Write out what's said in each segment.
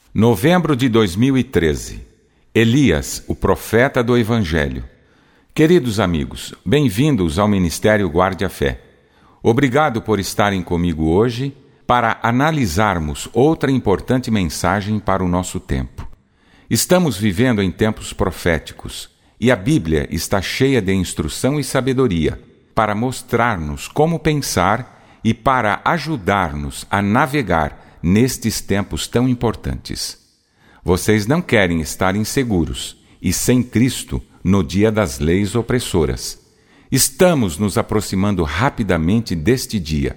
Novembro de 2013. Elias, o profeta do Evangelho. Queridos amigos, bem-vindos ao Ministério Guarde a Fé. Obrigado por estarem comigo hoje para analisarmos outra importante mensagem para o nosso tempo. Estamos vivendo em tempos proféticos e a Bíblia está cheia de instrução e sabedoria para mostrar-nos como pensar e para ajudar-nos a navegar nestes tempos tão importantes. Vocês não querem estar inseguros e sem Cristo no dia das leis opressoras. Estamos nos aproximando rapidamente deste dia.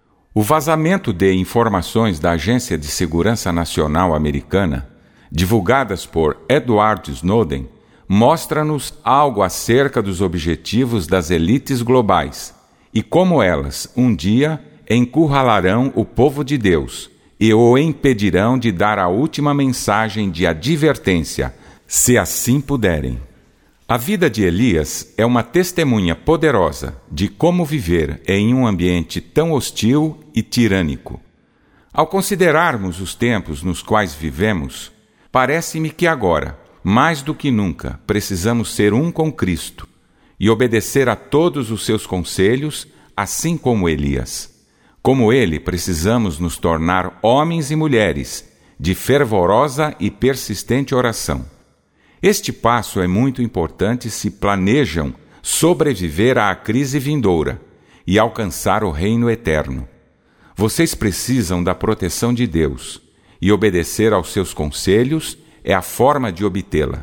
O vazamento de informações da Agência de Segurança Nacional Americana, divulgadas por Edward Snowden, mostra-nos algo acerca dos objetivos das elites globais e como elas, um dia, encurralarão o povo de Deus e o impedirão de dar a última mensagem de advertência, se assim puderem. A vida de Elias é uma testemunha poderosa de como viver em um ambiente tão hostil e tirânico. Ao considerarmos os tempos nos quais vivemos, parece-me que agora, mais do que nunca, precisamos ser um com Cristo e obedecer a todos os seus conselhos, assim como Elias. Como ele, precisamos nos tornar homens e mulheres de fervorosa e persistente oração. Este passo é muito importante se planejam sobreviver à crise vindoura e alcançar o reino eterno. Vocês precisam da proteção de Deus e obedecer aos seus conselhos é a forma de obtê-la.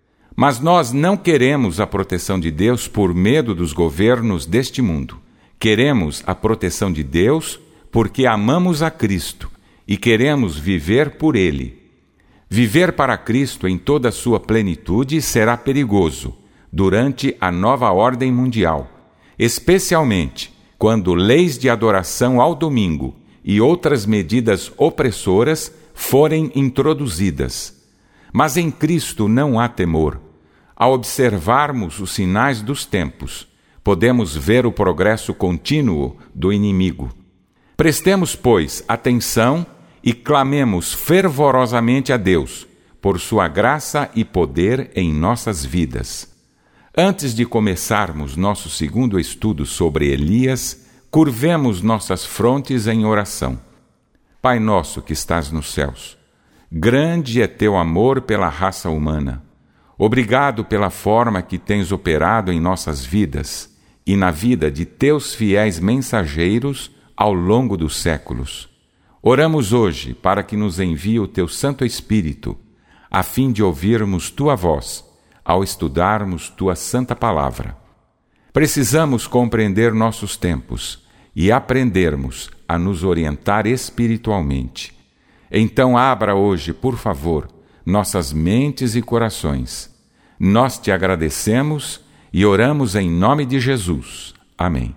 Mas nós não queremos a proteção de Deus por medo dos governos deste mundo. Queremos a proteção de Deus porque amamos a Cristo e queremos viver por Ele. Viver para Cristo em toda a sua plenitude será perigoso durante a nova ordem mundial, especialmente quando leis de adoração ao domingo e outras medidas opressoras forem introduzidas. Mas em Cristo não há temor. Ao observarmos os sinais dos tempos, podemos ver o progresso contínuo do inimigo. Prestemos, pois, atenção e clamemos fervorosamente a Deus por sua graça e poder em nossas vidas. Antes de começarmos nosso segundo estudo sobre Elias, curvemos nossas frontes em oração. Pai nosso que estás nos céus, grande é teu amor pela raça humana. Obrigado pela forma que tens operado em nossas vidas e na vida de teus fiéis mensageiros ao longo dos séculos. Oramos hoje para que nos envie o teu Santo Espírito, a fim de ouvirmos tua voz, ao estudarmos tua santa palavra. Precisamos compreender nossos tempos e aprendermos a nos orientar espiritualmente. Então abra hoje, por favor, nossas mentes e corações. Nós te agradecemos e oramos em nome de Jesus. Amém.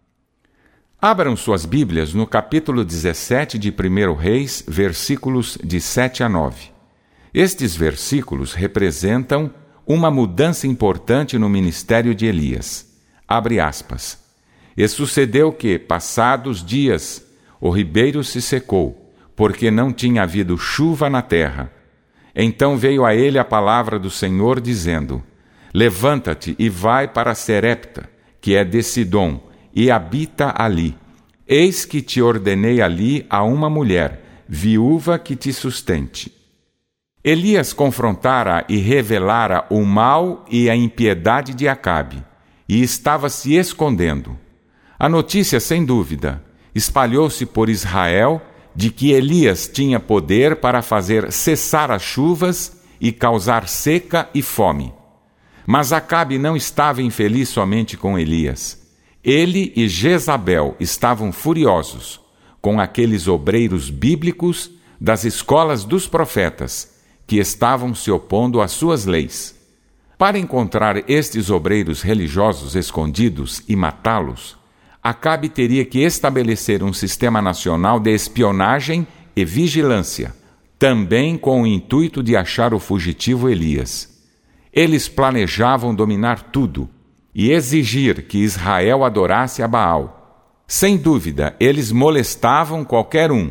Abram suas Bíblias no capítulo 17 de 1 Reis, versículos de 7 a 9. Estes versículos representam uma mudança importante no ministério de Elias. Abre aspas. E sucedeu que, passados dias, o ribeiro se secou, porque não tinha havido chuva na terra. Então veio a ele a palavra do Senhor, dizendo: Levanta-te e vai para Serepta, que é de Sidom, e habita ali. Eis que te ordenei ali a uma mulher, viúva que te sustente. Elias confrontara e revelara o mal e a impiedade de Acabe, e estava se escondendo. A notícia, sem dúvida, espalhou-se por Israel de que Elias tinha poder para fazer cessar as chuvas e causar seca e fome. Mas Acabe não estava infeliz somente com Elias. Ele e Jezabel estavam furiosos com aqueles obreiros bíblicos das escolas dos profetas que estavam se opondo às suas leis. Para encontrar estes obreiros religiosos escondidos e matá-los, Acabe teria que estabelecer um sistema nacional de espionagem e vigilância, também com o intuito de achar o fugitivo Elias. Eles planejavam dominar tudo e exigir que Israel adorasse a Baal. Sem dúvida, eles molestavam qualquer um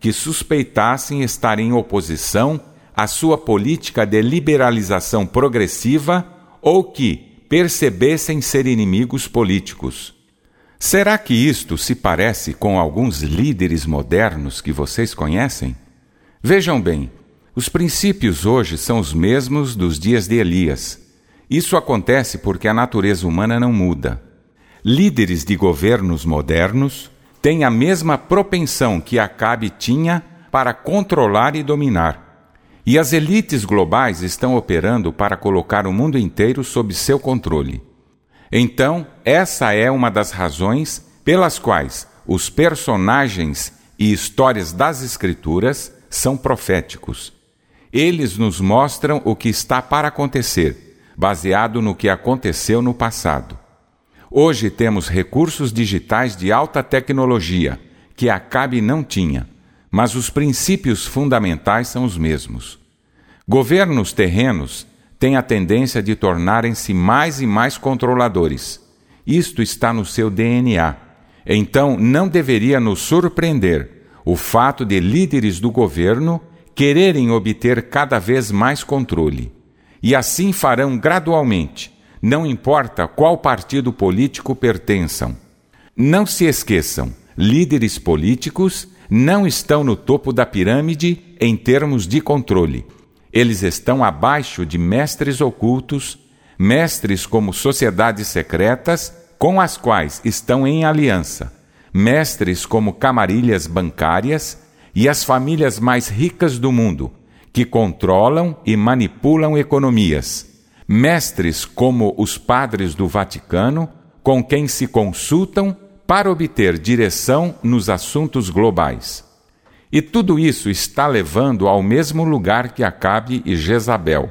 que suspeitassem estar em oposição à sua política de liberalização progressiva ou que percebessem ser inimigos políticos. Será que isto se parece com alguns líderes modernos que vocês conhecem? Vejam bem, os princípios hoje são os mesmos dos dias de Elias. Isso acontece porque a natureza humana não muda. Líderes de governos modernos têm a mesma propensão que Acabe tinha para controlar e dominar. E as elites globais estão operando para colocar o mundo inteiro sob seu controle. Então, essa é uma das razões pelas quais os personagens e histórias das Escrituras são proféticos. Eles nos mostram o que está para acontecer, baseado no que aconteceu no passado. Hoje temos recursos digitais de alta tecnologia, que Acabe não tinha, mas os princípios fundamentais são os mesmos. Governos terrenos têm a tendência de tornarem-se mais e mais controladores. Isto está no seu DNA. Então, não deveria nos surpreender o fato de líderes do governo quererem obter cada vez mais controle. E assim farão gradualmente, não importa qual partido político pertençam. Não se esqueçam, líderes políticos não estão no topo da pirâmide em termos de controle. Eles estão abaixo de mestres ocultos, mestres como sociedades secretas com as quais estão em aliança, mestres como camarilhas bancárias e as famílias mais ricas do mundo, que controlam e manipulam economias, mestres como os padres do Vaticano, com quem se consultam para obter direção nos assuntos globais. E tudo isso está levando ao mesmo lugar que Acabe e Jezabel: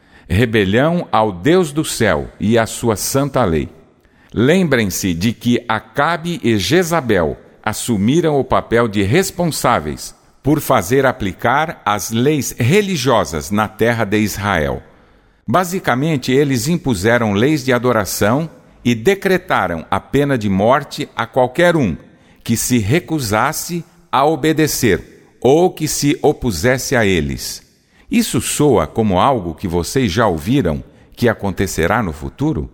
rebelião ao Deus do céu e à sua santa lei. Lembrem-se de que Acabe e Jezabel assumiram o papel de responsáveis por fazer aplicar as leis religiosas na terra de Israel. Basicamente, eles impuseram leis de adoração e decretaram a pena de morte a qualquer um que se recusasse a obedecer ou que se opusesse a eles. Isso soa como algo que vocês já ouviram que acontecerá no futuro?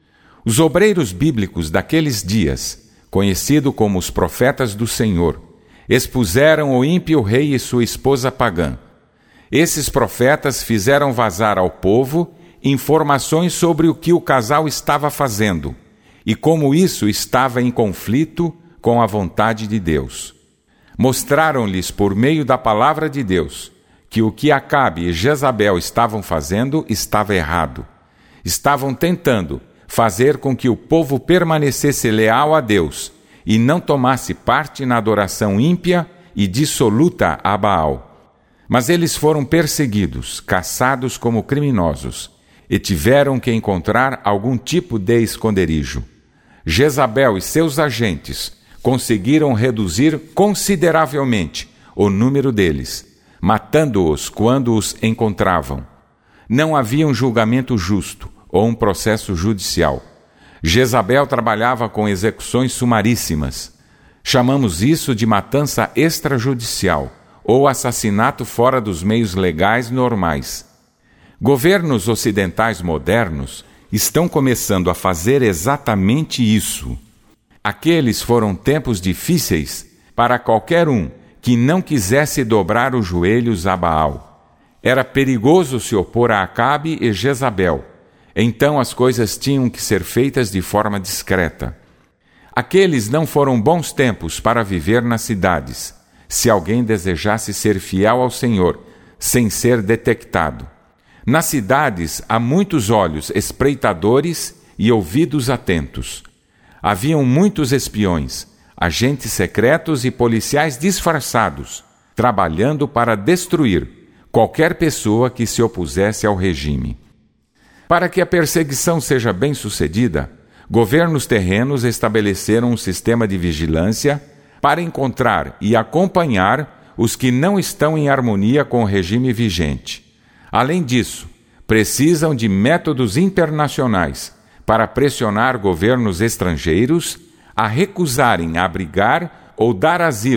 Os obreiros bíblicos daqueles dias, conhecidos como os profetas do Senhor, expuseram o ímpio rei e sua esposa pagã. Esses profetas fizeram vazar ao povo informações sobre o que o casal estava fazendo e como isso estava em conflito com a vontade de Deus. Mostraram-lhes por meio da palavra de Deus que o que Acabe e Jezabel estavam fazendo estava errado. Estavam tentando fazer com que o povo permanecesse leal a Deus e não tomasse parte na adoração ímpia e dissoluta a Baal. Mas eles foram perseguidos, caçados como criminosos, e tiveram que encontrar algum tipo de esconderijo. Jezabel e seus agentes conseguiram reduzir consideravelmente o número deles, matando-os quando os encontravam. Não havia um julgamento justo ou um processo judicial. Jezabel trabalhava com execuções sumaríssimas. Chamamos isso de matança extrajudicial ou assassinato fora dos meios legais normais. Governos ocidentais modernos estão começando a fazer exatamente isso. Aqueles foram tempos difíceis para qualquer um que não quisesse dobrar os joelhos a Baal. Era perigoso se opor a Acabe e Jezabel. Então as coisas tinham que ser feitas de forma discreta. Aqueles não foram bons tempos para viver nas cidades, se alguém desejasse ser fiel ao Senhor, sem ser detectado. Nas cidades há muitos olhos espreitadores e ouvidos atentos. Haviam muitos espiões, agentes secretos e policiais disfarçados, trabalhando para destruir qualquer pessoa que se opusesse ao regime. Para que a perseguição seja bem-sucedida, governos terrenos estabeleceram um sistema de vigilância para encontrar e acompanhar os que não estão em harmonia com o regime vigente. Além disso, precisam de métodos internacionais para pressionar governos estrangeiros a recusarem abrigar ou dar asilo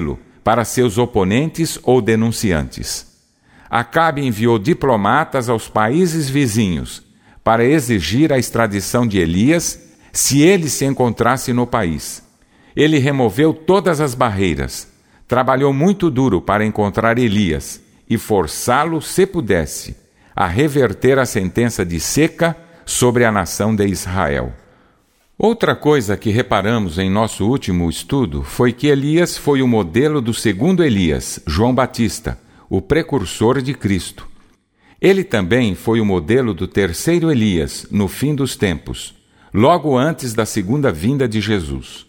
para seus oponentes ou denunciantes. Acabe enviou diplomatas aos países vizinhos para exigir a extradição de Elias se ele se encontrasse no país. Ele removeu todas as barreiras, trabalhou muito duro para encontrar Elias e forçá-lo, se pudesse, a reverter a sentença de seca sobre a nação de Israel. Outra coisa que reparamos em nosso último estudo foi que Elias foi o modelo do segundo Elias, João Batista, o precursor de Cristo. Ele também foi o modelo do terceiro Elias, no fim dos tempos, logo antes da segunda vinda de Jesus.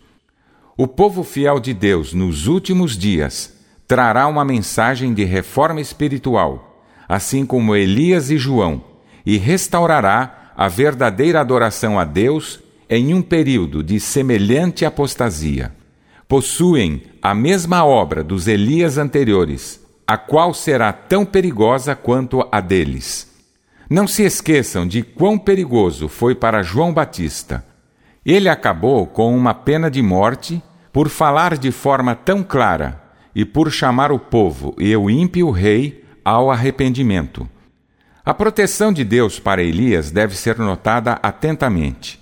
O povo fiel de Deus, nos últimos dias, trará uma mensagem de reforma espiritual, assim como Elias e João, e restaurará a verdadeira adoração a Deus em um período de semelhante apostasia. Possuem a mesma obra dos Elias anteriores, a qual será tão perigosa quanto a deles. Não se esqueçam de quão perigoso foi para João Batista. Ele acabou com uma pena de morte por falar de forma tão clara e por chamar o povo e o ímpio rei ao arrependimento. A proteção de Deus para Elias deve ser notada atentamente.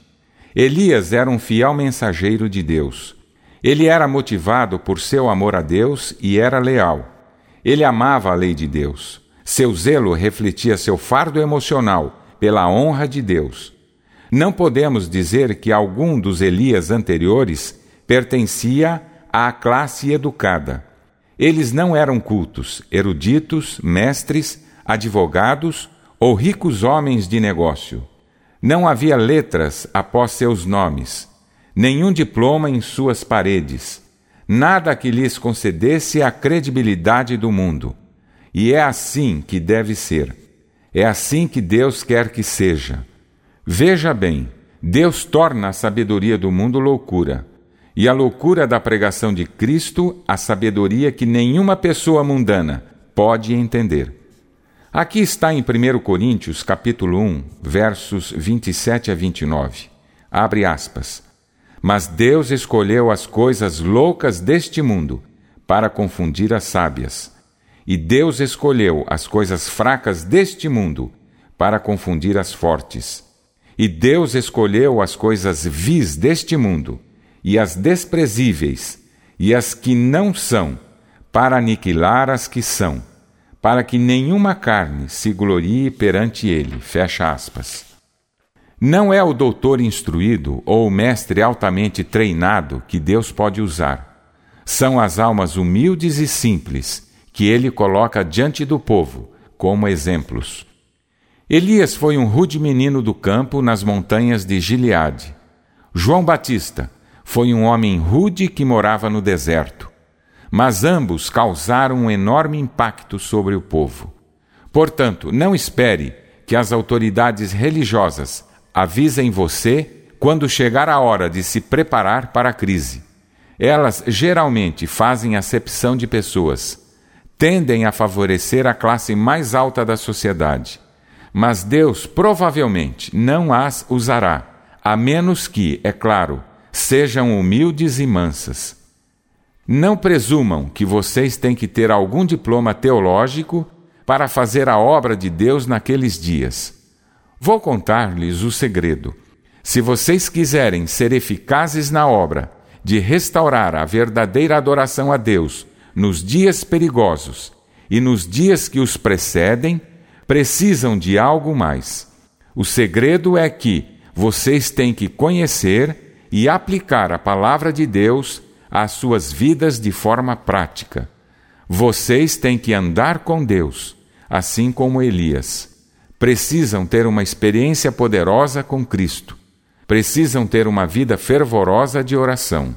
Elias era um fiel mensageiro de Deus. Ele era motivado por seu amor a Deus e era leal. Ele amava a lei de Deus. Seu zelo refletia seu fardo emocional pela honra de Deus. Não podemos dizer que algum dos Elias anteriores pertencia à classe educada. Eles não eram cultos, eruditos, mestres, advogados ou ricos homens de negócio. Não havia letras após seus nomes, nenhum diploma em suas paredes, nada que lhes concedesse a credibilidade do mundo. E é assim que deve ser. É assim que Deus quer que seja. Veja bem, Deus torna a sabedoria do mundo loucura, e a loucura da pregação de Cristo a sabedoria que nenhuma pessoa mundana pode entender. Aqui está em 1 Coríntios, capítulo 1, versos 27 a 29. Abre aspas. Mas Deus escolheu as coisas loucas deste mundo para confundir as sábias. E Deus escolheu as coisas fracas deste mundo para confundir as fortes. E Deus escolheu as coisas vis deste mundo e as desprezíveis e as que não são, para aniquilar as que são, para que nenhuma carne se glorie perante ele. Fecha aspas. Não é o doutor instruído ou o mestre altamente treinado que Deus pode usar. São as almas humildes e simples que ele coloca diante do povo como exemplos. Elias foi um rude menino do campo nas montanhas de Gileade. João Batista foi um homem rude que morava no deserto. Mas ambos causaram um enorme impacto sobre o povo. Portanto, não espere que as autoridades religiosas avisem você quando chegar a hora de se preparar para a crise. Elas geralmente fazem acepção de pessoas, tendem a favorecer a classe mais alta da sociedade. Mas Deus provavelmente não as usará, a menos que, é claro, sejam humildes e mansas. Não presumam que vocês têm que ter algum diploma teológico para fazer a obra de Deus naqueles dias. Vou contar-lhes o segredo. Se vocês quiserem ser eficazes na obra de restaurar a verdadeira adoração a Deus nos dias perigosos e nos dias que os precedem, precisam de algo mais. O segredo é que vocês têm que conhecer e aplicar a palavra de Deus às suas vidas de forma prática. Vocês têm que andar com Deus, assim como Elias. Precisam ter uma experiência poderosa com Cristo. Precisam ter uma vida fervorosa de oração.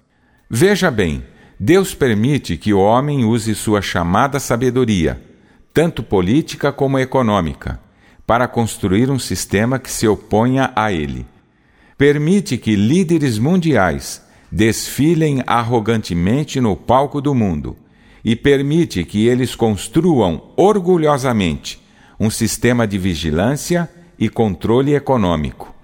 Veja bem, Deus permite que o homem use sua chamada sabedoria, tanto política como econômica, para construir um sistema que se oponha a ele. Permite que líderes mundiais desfilem arrogantemente no palco do mundo e permite que eles construam orgulhosamente um sistema de vigilância e controle econômico.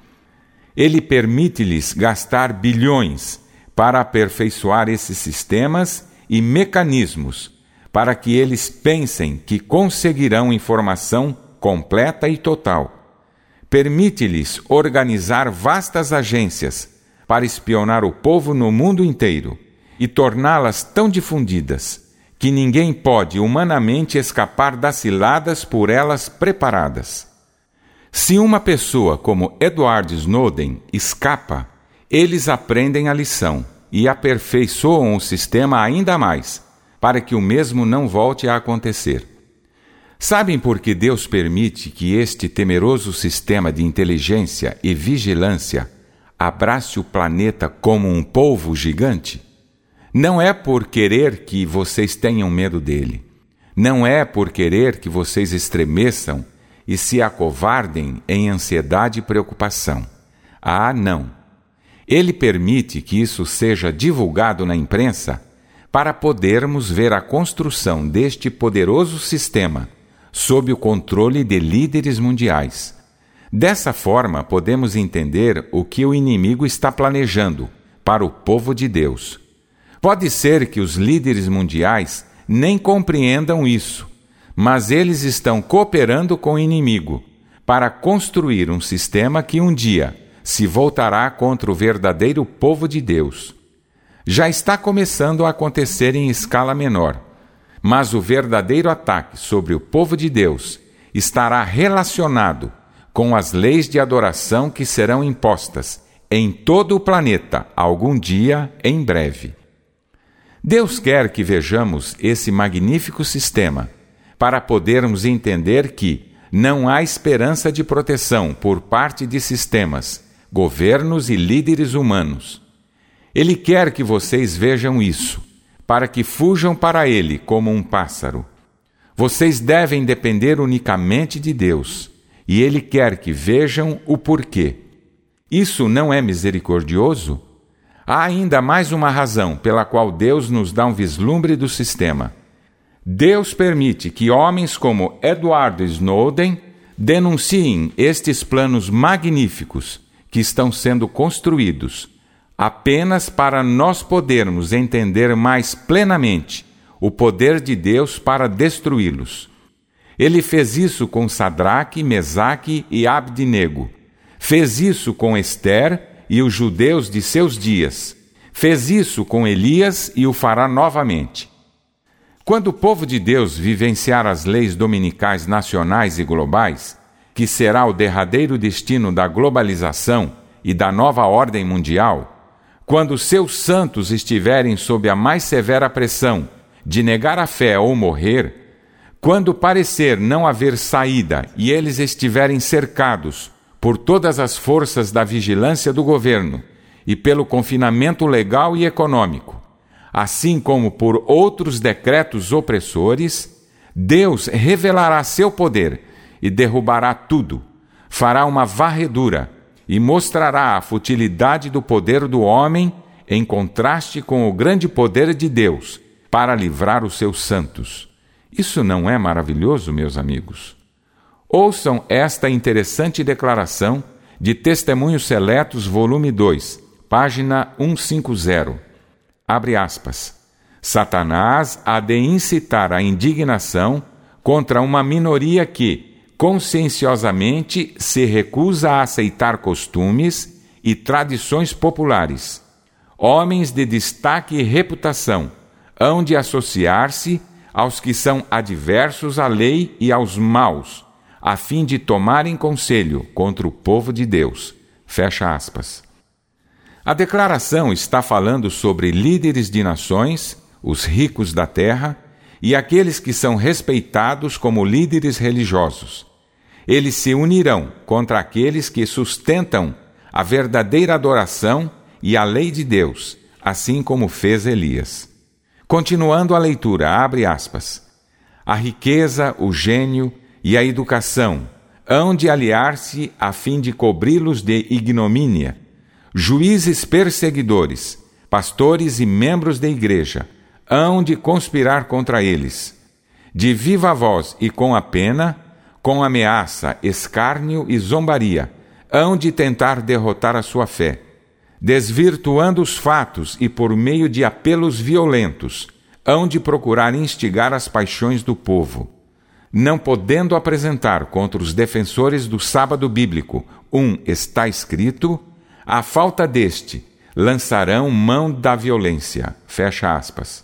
Ele permite-lhes gastar bilhões para aperfeiçoar esses sistemas e mecanismos para que eles pensem que conseguirão informação completa e total. Permite-lhes organizar vastas agências para espionar o povo no mundo inteiro e torná-las tão difundidas que ninguém pode humanamente escapar das ciladas por elas preparadas. Se uma pessoa como Edward Snowden escapa, eles aprendem a lição e aperfeiçoam o sistema ainda mais, para que o mesmo não volte a acontecer. Sabem por que Deus permite que este temeroso sistema de inteligência e vigilância abrace o planeta como um polvo gigante? Não é por querer que vocês tenham medo dele. Não é por querer que vocês estremeçam e se acovardem em ansiedade e preocupação. Ah, não! Ele permite que isso seja divulgado na imprensa para podermos ver a construção deste poderoso sistema sob o controle de líderes mundiais. Dessa forma, podemos entender o que o inimigo está planejando para o povo de Deus. Pode ser que os líderes mundiais nem compreendam isso, mas eles estão cooperando com o inimigo para construir um sistema que um dia se voltará contra o verdadeiro povo de Deus. Já está começando a acontecer em escala menor, mas o verdadeiro ataque sobre o povo de Deus estará relacionado com as leis de adoração que serão impostas em todo o planeta algum dia em breve. Deus quer que vejamos esse magnífico sistema para podermos entender que não há esperança de proteção por parte de sistemas, governos e líderes humanos. Ele quer que vocês vejam isso, para que fujam para ele como um pássaro. Vocês devem depender unicamente de Deus, e ele quer que vejam o porquê. Isso não é misericordioso? Há ainda mais uma razão pela qual Deus nos dá um vislumbre do sistema. Deus permite que homens como Edward Snowden denunciem estes planos magníficos que estão sendo construídos, apenas para nós podermos entender mais plenamente o poder de Deus para destruí-los. Ele fez isso com Sadraque, Mesaque e Abdenego. Fez isso com Ester e os judeus de seus dias. Fez isso com Elias e o fará novamente. Quando o povo de Deus vivenciar as leis dominicais nacionais e globais, que será o derradeiro destino da globalização e da nova ordem mundial, quando seus santos estiverem sob a mais severa pressão de negar a fé ou morrer, quando parecer não haver saída e eles estiverem cercados por todas as forças da vigilância do governo e pelo confinamento legal e econômico, assim como por outros decretos opressores, Deus revelará seu poder e derrubará tudo, fará uma varredura e mostrará a futilidade do poder do homem em contraste com o grande poder de Deus para livrar os seus santos. Isso não é maravilhoso, meus amigos? Ouçam esta interessante declaração de Testemunhos Seletos, volume 2, página 150. Abre aspas. Satanás há de incitar a indignação contra uma minoria que, conscienciosamente, se recusa a aceitar costumes e tradições populares. Homens de destaque e reputação hão de associar-se aos que são adversos à lei e aos maus, a fim de tomarem conselho contra o povo de Deus. Fecha aspas. A declaração está falando sobre líderes de nações, os ricos da terra, e aqueles que são respeitados como líderes religiosos. Eles se unirão contra aqueles que sustentam a verdadeira adoração e a lei de Deus, assim como fez Elias. Continuando a leitura, abre aspas. A riqueza, o gênio e a educação hão de aliar-se a fim de cobri-los de ignomínia. Juízes perseguidores, pastores e membros da igreja hão de conspirar contra eles. De viva voz e com a pena, com ameaça, escárnio e zombaria, hão de tentar derrotar a sua fé. Desvirtuando os fatos e por meio de apelos violentos, hão de procurar instigar as paixões do povo, não podendo apresentar contra os defensores do sábado bíblico está escrito, à falta deste, lançarão mão da violência. Fecha aspas.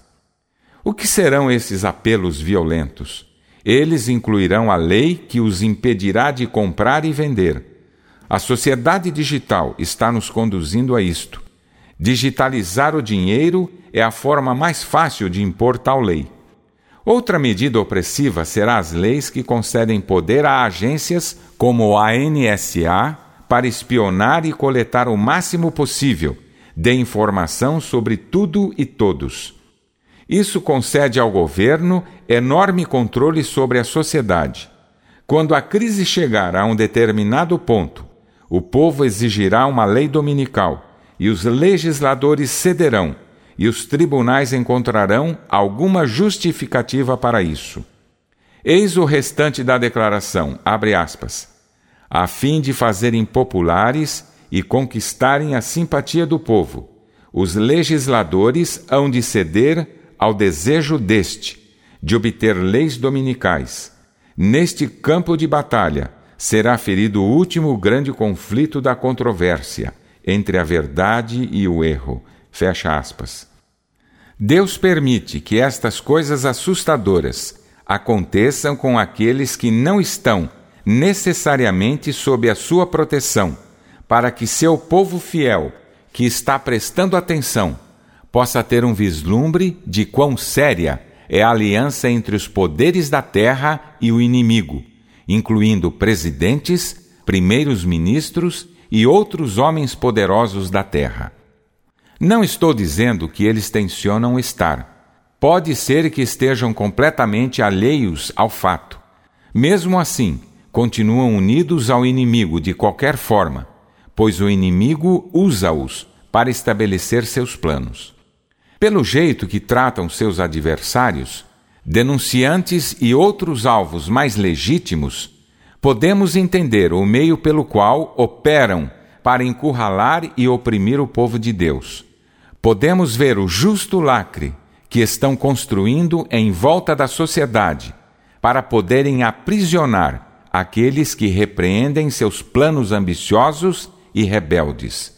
O que serão esses apelos violentos? Eles incluirão a lei que os impedirá de comprar e vender. A sociedade digital está nos conduzindo a isto. Digitalizar o dinheiro é a forma mais fácil de impor tal lei. Outra medida opressiva será as leis que concedem poder a agências como a NSA para espionar e coletar o máximo possível de informação sobre tudo e todos. Isso concede ao governo enorme controle sobre a sociedade. Quando a crise chegar a um determinado ponto, o povo exigirá uma lei dominical e os legisladores cederão, e os tribunais encontrarão alguma justificativa para isso. Eis o restante da declaração, abre aspas, a fim de fazerem populares e conquistarem a simpatia do povo. Os legisladores hão de ceder ao desejo deste, de obter leis dominicais. Neste campo de batalha será ferido o último grande conflito da controvérsia entre a verdade e o erro. Fecha aspas. Deus permite que estas coisas assustadoras aconteçam com aqueles que não estão necessariamente sob a sua proteção, para que seu povo fiel, que está prestando atenção, possa ter um vislumbre de quão séria é a aliança entre os poderes da terra e o inimigo, incluindo presidentes, primeiros ministros e outros homens poderosos da terra. Não estou dizendo que eles tencionam estar. Pode ser que estejam completamente alheios ao fato. Mesmo assim, continuam unidos ao inimigo de qualquer forma, pois o inimigo usa-os para estabelecer seus planos. Pelo jeito que tratam seus adversários, denunciantes e outros alvos mais legítimos, podemos entender o meio pelo qual operam para encurralar e oprimir o povo de Deus. Podemos ver o justo lacre que estão construindo em volta da sociedade para poderem aprisionar aqueles que repreendem seus planos ambiciosos e rebeldes.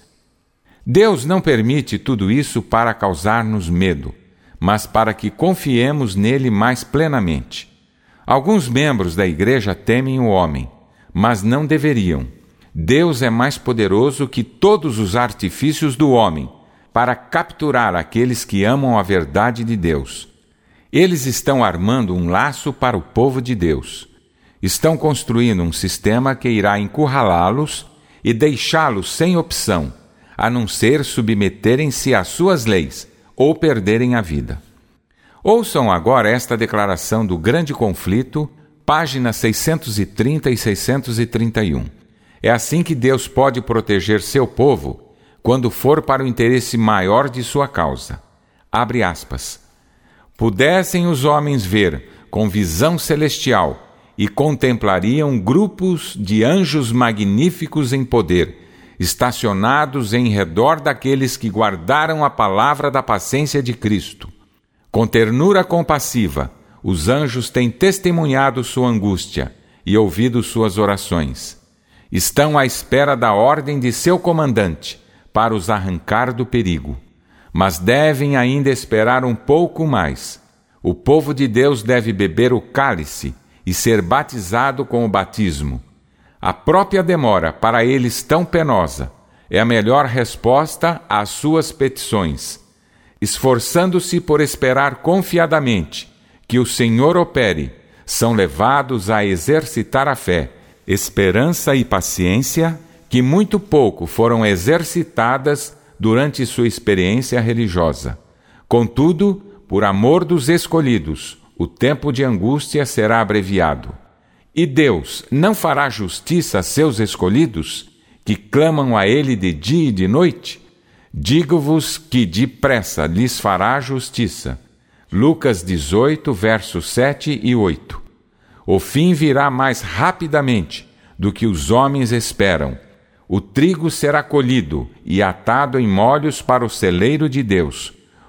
Deus não permite tudo isso para causar-nos medo, mas para que confiemos nele mais plenamente. Alguns membros da igreja temem o homem, mas não deveriam. Deus é mais poderoso que todos os artifícios do homem para capturar aqueles que amam a verdade de Deus. Eles estão armando um laço para o povo de Deus. Estão construindo um sistema que irá encurralá-los e deixá-los sem opção, a não ser submeterem-se às suas leis ou perderem a vida. Ouçam agora esta declaração do grande conflito, páginas 630 e 631. É assim que Deus pode proteger seu povo quando for para o interesse maior de sua causa. Abre aspas. Pudessem os homens ver com visão celestial e contemplariam grupos de anjos magníficos em poder, estacionados em redor daqueles que guardaram a palavra da paciência de Cristo. Com ternura compassiva, os anjos têm testemunhado sua angústia e ouvido suas orações. Estão à espera da ordem de seu comandante para os arrancar do perigo. Mas devem ainda esperar um pouco mais. O povo de Deus deve beber o cálice e ser batizado com o batismo. A própria demora, para eles tão penosa, é a melhor resposta às suas petições. Esforçando-se por esperar confiadamente que o Senhor opere, são levados a exercitar a fé, esperança e paciência que muito pouco foram exercitadas durante sua experiência religiosa. Contudo, por amor dos escolhidos, o tempo de angústia será abreviado. E Deus não fará justiça a seus escolhidos, que clamam a Ele de dia e de noite? Digo-vos que depressa lhes fará justiça. Lucas 18, versos 7 e 8. O fim virá mais rapidamente do que os homens esperam. O trigo será colhido e atado em molhos para o celeiro de Deus.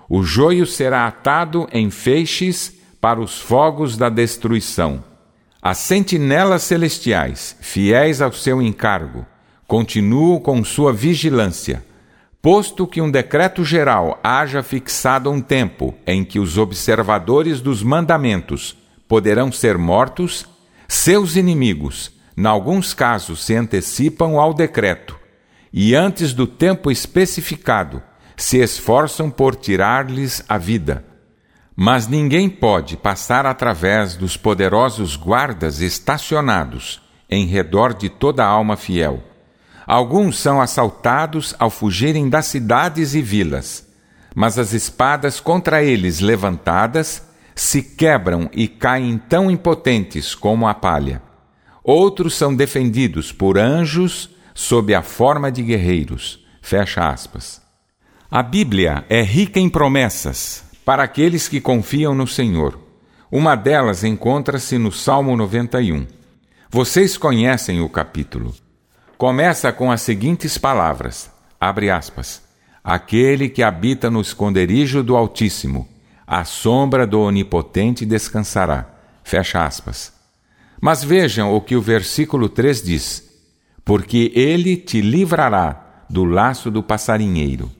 O joio será atado em feixes para os fogos da destruição. As sentinelas celestiais, fiéis ao seu encargo, continuam com sua vigilância, posto que um decreto geral haja fixado um tempo em que os observadores dos mandamentos poderão ser mortos, seus inimigos, em alguns casos, se antecipam ao decreto e, antes do tempo especificado, se esforçam por tirar-lhes a vida. Mas ninguém pode passar através dos poderosos guardas estacionados em redor de toda a alma fiel. Alguns são assaltados ao fugirem das cidades e vilas, mas as espadas contra eles levantadas se quebram e caem tão impotentes como a palha. Outros são defendidos por anjos sob a forma de guerreiros. Fecha aspas. A Bíblia é rica em promessas para aqueles que confiam no Senhor. Uma delas encontra-se no Salmo 91. Vocês conhecem o capítulo. Começa com as seguintes palavras, abre aspas, aquele que habita no esconderijo do Altíssimo, à sombra do Onipotente descansará, fecha aspas. Mas vejam o que o versículo 3 diz, porque ele te livrará do laço do passarinheiro.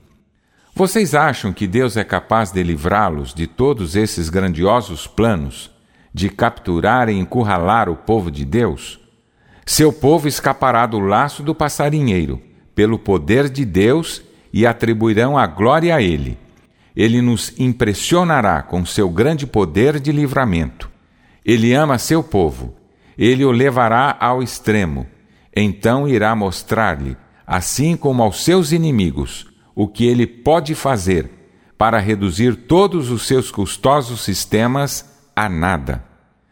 Vocês acham que Deus é capaz de livrá-los de todos esses grandiosos planos, de capturar e encurralar o povo de Deus? Seu povo escapará do laço do passarinheiro, pelo poder de Deus, e atribuirão a glória a Ele. Ele nos impressionará com seu grande poder de livramento. Ele ama seu povo. Ele o levará ao extremo. Então irá mostrar-lhe, assim como aos seus inimigos, o que ele pode fazer para reduzir todos os seus custosos sistemas a nada.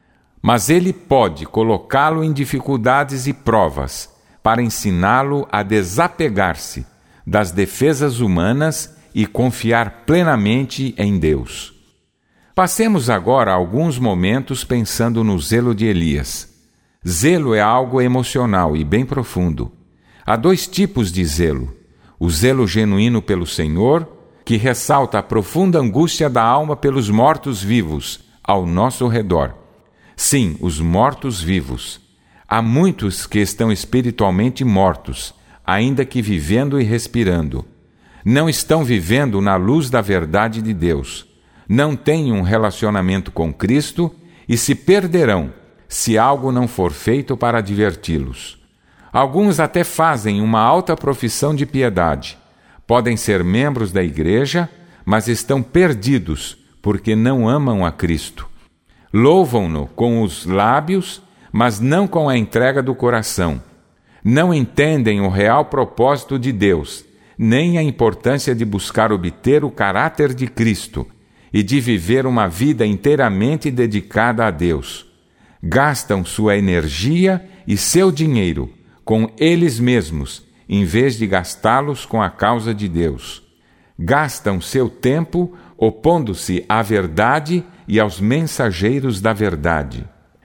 Mas ele pode colocá-lo em dificuldades e provas para ensiná-lo a desapegar-se das defesas humanas e confiar plenamente em Deus. Passemos agora alguns momentos pensando no zelo de Elias. Zelo é algo emocional e bem profundo. Há dois tipos de zelo. O zelo genuíno pelo Senhor, que ressalta a profunda angústia da alma pelos mortos-vivos ao nosso redor. Sim, os mortos-vivos. Há muitos que estão espiritualmente mortos, ainda que vivendo e respirando. Não estão vivendo na luz da verdade de Deus. Não têm um relacionamento com Cristo e se perderão se algo não for feito para diverti-los. Alguns até fazem uma alta profissão de piedade. Podem ser membros da igreja, mas estão perdidos porque não amam a Cristo. Louvam-no com os lábios, mas não com a entrega do coração. Não entendem o real propósito de Deus, nem a importância de buscar obter o caráter de Cristo e de viver uma vida inteiramente dedicada a Deus. Gastam sua energia e seu dinheiro com eles mesmos, em vez de gastá-los com a causa de Deus. Gastam seu tempo opondo-se à verdade e aos mensageiros da verdade.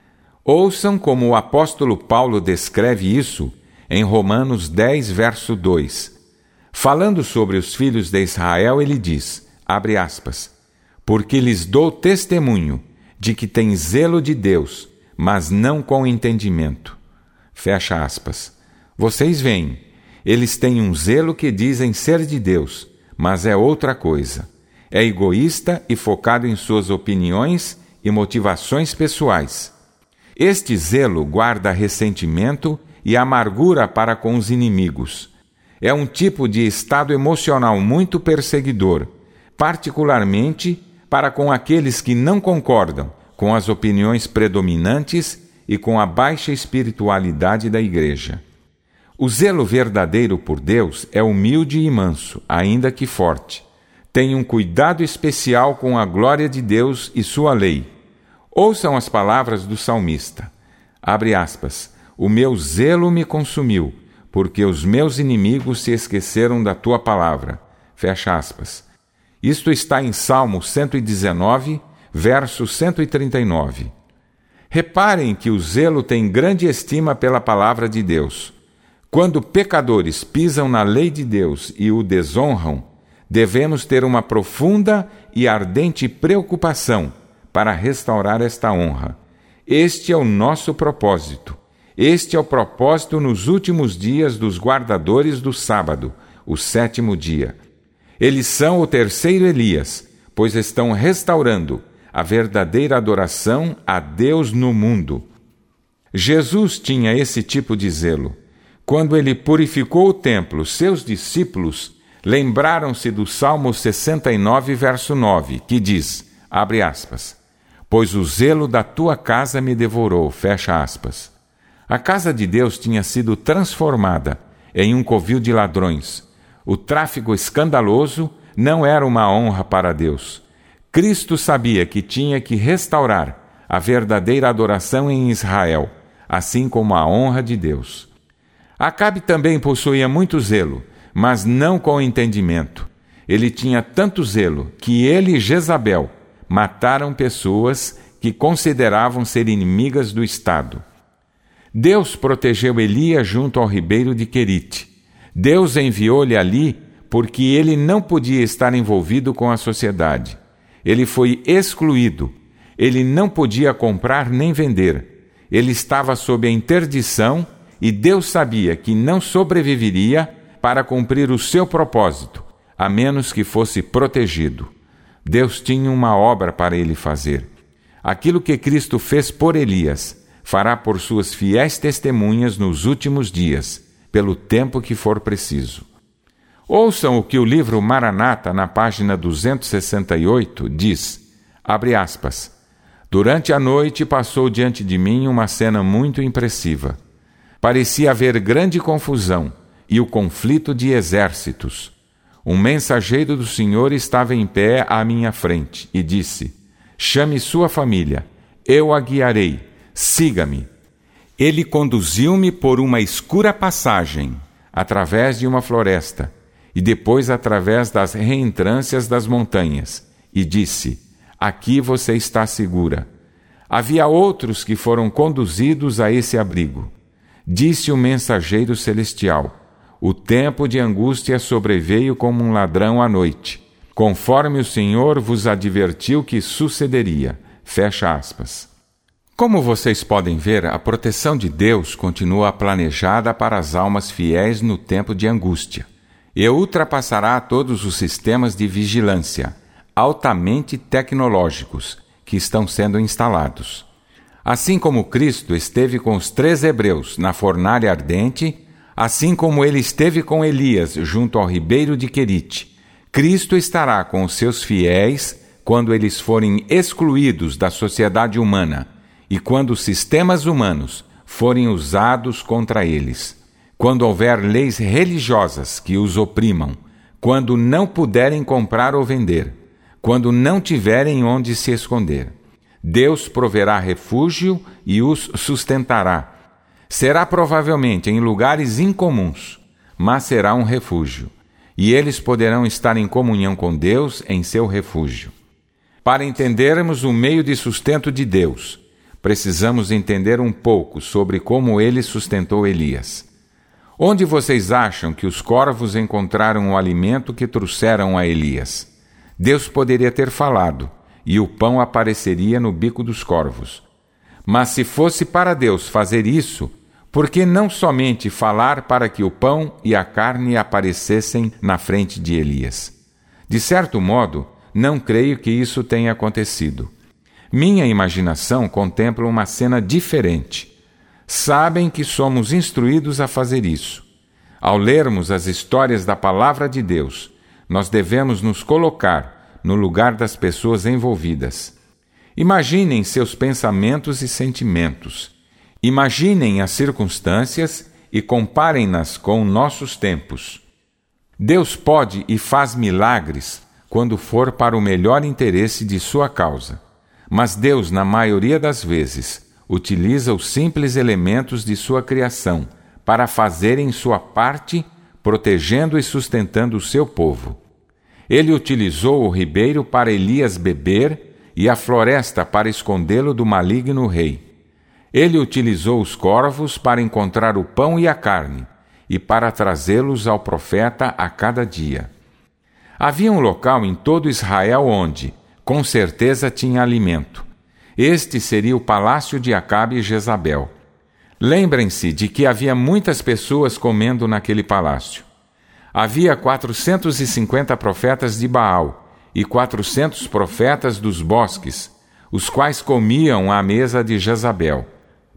Ouçam como o apóstolo Paulo descreve isso em Romanos 10, verso 2. Falando sobre os filhos de Israel, ele diz, abre aspas, porque lhes dou testemunho de que têm zelo de Deus, mas não com entendimento. Fecha aspas. Vocês veem, eles têm um zelo que dizem ser de Deus, mas é outra coisa. É egoísta e focado em suas opiniões e motivações pessoais. Este zelo guarda ressentimento e amargura para com os inimigos. É um tipo de estado emocional muito perseguidor, particularmente para com aqueles que não concordam com as opiniões predominantes e com a baixa espiritualidade da igreja. O zelo verdadeiro por Deus é humilde e manso, ainda que forte. Tem um cuidado especial com a glória de Deus e sua lei. Ouçam as palavras do salmista. Abre aspas. O meu zelo me consumiu, porque os meus inimigos se esqueceram da tua palavra. Fecha aspas. Isto está em Salmo 119, verso 139. Reparem que o zelo tem grande estima pela palavra de Deus. Quando pecadores pisam na lei de Deus e o desonram, devemos ter uma profunda e ardente preocupação para restaurar esta honra. Este é o nosso propósito. Este é o propósito nos últimos dias dos guardadores do sábado, o 7º dia. Eles são o terceiro Elias, pois estão restaurando a verdadeira adoração a Deus no mundo. Jesus tinha esse tipo de zelo. Quando ele purificou o templo, seus discípulos lembraram-se do Salmo 69, verso 9, que diz, abre aspas, pois o zelo da tua casa me devorou, fecha aspas. A casa de Deus tinha sido transformada em um covil de ladrões. O tráfico escandaloso não era uma honra para Deus. Cristo sabia que tinha que restaurar a verdadeira adoração em Israel, assim como a honra de Deus. Acabe também possuía muito zelo, mas não com entendimento. Ele tinha tanto zelo que ele e Jezabel mataram pessoas que consideravam ser inimigas do Estado. Deus protegeu Elias junto ao ribeiro de Querite. Deus enviou-lhe ali porque ele não podia estar envolvido com a sociedade. Ele foi excluído. Ele não podia comprar nem vender. Ele estava sob a interdição e Deus sabia que não sobreviveria para cumprir o seu propósito, a menos que fosse protegido. Deus tinha uma obra para ele fazer. Aquilo que Cristo fez por Elias, fará por suas fiéis testemunhas nos últimos dias, pelo tempo que for preciso. Ouçam o que o livro Maranata, na página 268, diz, abre aspas, durante a noite passou diante de mim uma cena muito impressiva. Parecia haver grande confusão e o conflito de exércitos. Um mensageiro do Senhor estava em pé à minha frente e disse, chame sua família, eu a guiarei, siga-me. Ele conduziu-me por uma escura passagem, através de uma floresta, e depois através das reentrâncias das montanhas, e disse, aqui você está segura. Havia outros que foram conduzidos a esse abrigo. Disse o mensageiro celestial, o tempo de angústia sobreveio como um ladrão à noite, conforme o Senhor vos advertiu que sucederia. Fecha aspas. Como vocês podem ver, a proteção de Deus continua planejada para as almas fiéis no tempo de angústia e ultrapassará todos os sistemas de vigilância altamente tecnológicos que estão sendo instalados. Assim como Cristo esteve com os 3 hebreus na fornalha ardente, assim como ele esteve com Elias junto ao ribeiro de Querite, Cristo estará com os seus fiéis quando eles forem excluídos da sociedade humana e quando os sistemas humanos forem usados contra eles, quando houver leis religiosas que os oprimam, quando não puderem comprar ou vender, quando não tiverem onde se esconder. Deus proverá refúgio e os sustentará. Será provavelmente em lugares incomuns, mas será um refúgio, e eles poderão estar em comunhão com Deus em seu refúgio. Para entendermos o meio de sustento de Deus, precisamos entender um pouco sobre como ele sustentou Elias. Onde vocês acham que os corvos encontraram o alimento que trouxeram a Elias? Deus poderia ter falado, e o pão apareceria no bico dos corvos. Mas se fosse para Deus fazer isso, por que não somente falar para que o pão e a carne aparecessem na frente de Elias? De certo modo, não creio que isso tenha acontecido. Minha imaginação contempla uma cena diferente. Sabem que somos instruídos a fazer isso. Ao lermos as histórias da Palavra de Deus, nós devemos nos colocar no lugar das pessoas envolvidas. Imaginem seus pensamentos e sentimentos. Imaginem as circunstâncias e comparem-nas com nossos tempos. Deus pode e faz milagres quando for para o melhor interesse de sua causa. Mas Deus, na maioria das vezes, utiliza os simples elementos de sua criação para fazerem sua parte, protegendo e sustentando o seu povo. Ele utilizou o ribeiro para Elias beber e a floresta para escondê-lo do maligno rei. Ele utilizou os corvos para encontrar o pão e a carne e para trazê-los ao profeta a cada dia. Havia um local em todo Israel onde, com certeza, tinha alimento. Este seria o palácio de Acabe e Jezabel. Lembrem-se de que havia muitas pessoas comendo naquele palácio. Havia 450 profetas de Baal e 400 profetas dos bosques, os quais comiam à mesa de Jezabel.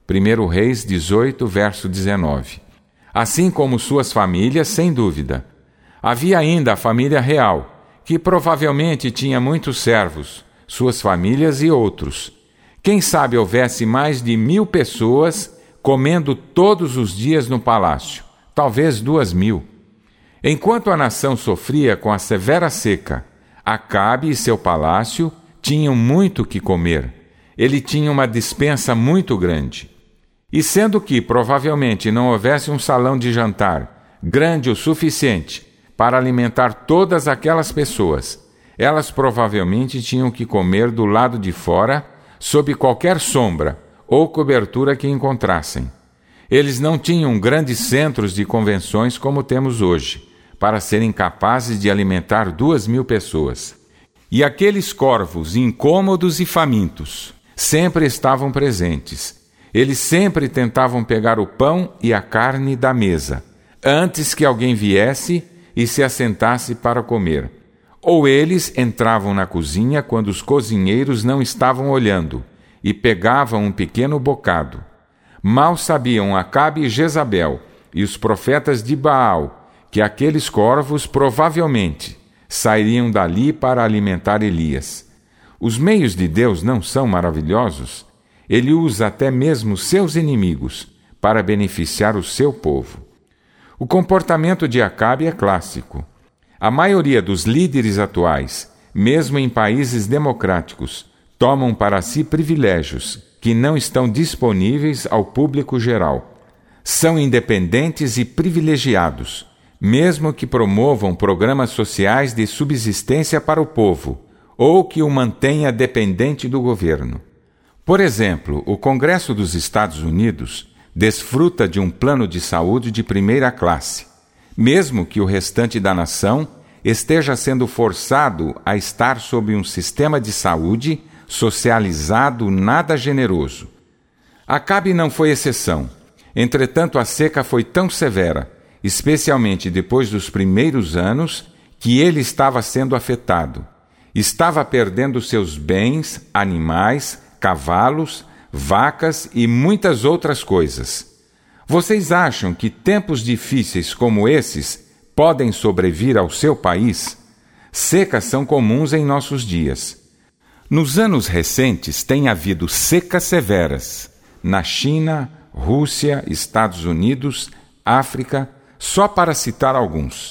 1 Reis 18, verso 19. Assim como suas famílias, sem dúvida. Havia ainda a família real, que provavelmente tinha muitos servos, suas famílias e outros. Quem sabe houvesse mais de 1000 pessoas comendo todos os dias no palácio, talvez 2000. Enquanto a nação sofria com a severa seca, Acabe e seu palácio tinham muito que comer. Ele tinha uma despensa muito grande. E sendo que provavelmente não houvesse um salão de jantar grande o suficiente para alimentar todas aquelas pessoas, elas provavelmente tinham que comer do lado de fora, sob qualquer sombra ou cobertura que encontrassem. Eles não tinham grandes centros de convenções como temos hoje, para serem capazes de alimentar 2000 pessoas. E aqueles corvos incômodos e famintos sempre estavam presentes. Eles sempre tentavam pegar o pão e a carne da mesa, antes que alguém viesse e se assentasse para comer. Ou eles entravam na cozinha quando os cozinheiros não estavam olhando e pegavam um pequeno bocado. Mal sabiam Acabe e Jezabel e os profetas de Baal que aqueles corvos provavelmente sairiam dali para alimentar Elias. Os meios de Deus não são maravilhosos? Ele usa até mesmo seus inimigos para beneficiar o seu povo. O comportamento de Acabe é clássico. A maioria dos líderes atuais, mesmo em países democráticos, tomam para si privilégios que não estão disponíveis ao público geral. São independentes e privilegiados, mesmo que promovam programas sociais de subsistência para o povo, ou que o mantenha dependente do governo. Por exemplo, o Congresso dos Estados Unidos desfruta de um plano de saúde de primeira classe, mesmo que o restante da nação esteja sendo forçado a estar sob um sistema de saúde socializado nada generoso. Acabe não foi exceção. Entretanto, a seca foi tão severa, especialmente depois dos primeiros anos, que ele estava sendo afetado. Estava perdendo seus bens, animais, cavalos, vacas e muitas outras coisas. Vocês acham que tempos difíceis como esses podem sobrevir ao seu país? Secas são comuns em nossos dias. Nos anos recentes tem havido secas severas na China, Rússia, Estados Unidos, África, só para citar alguns.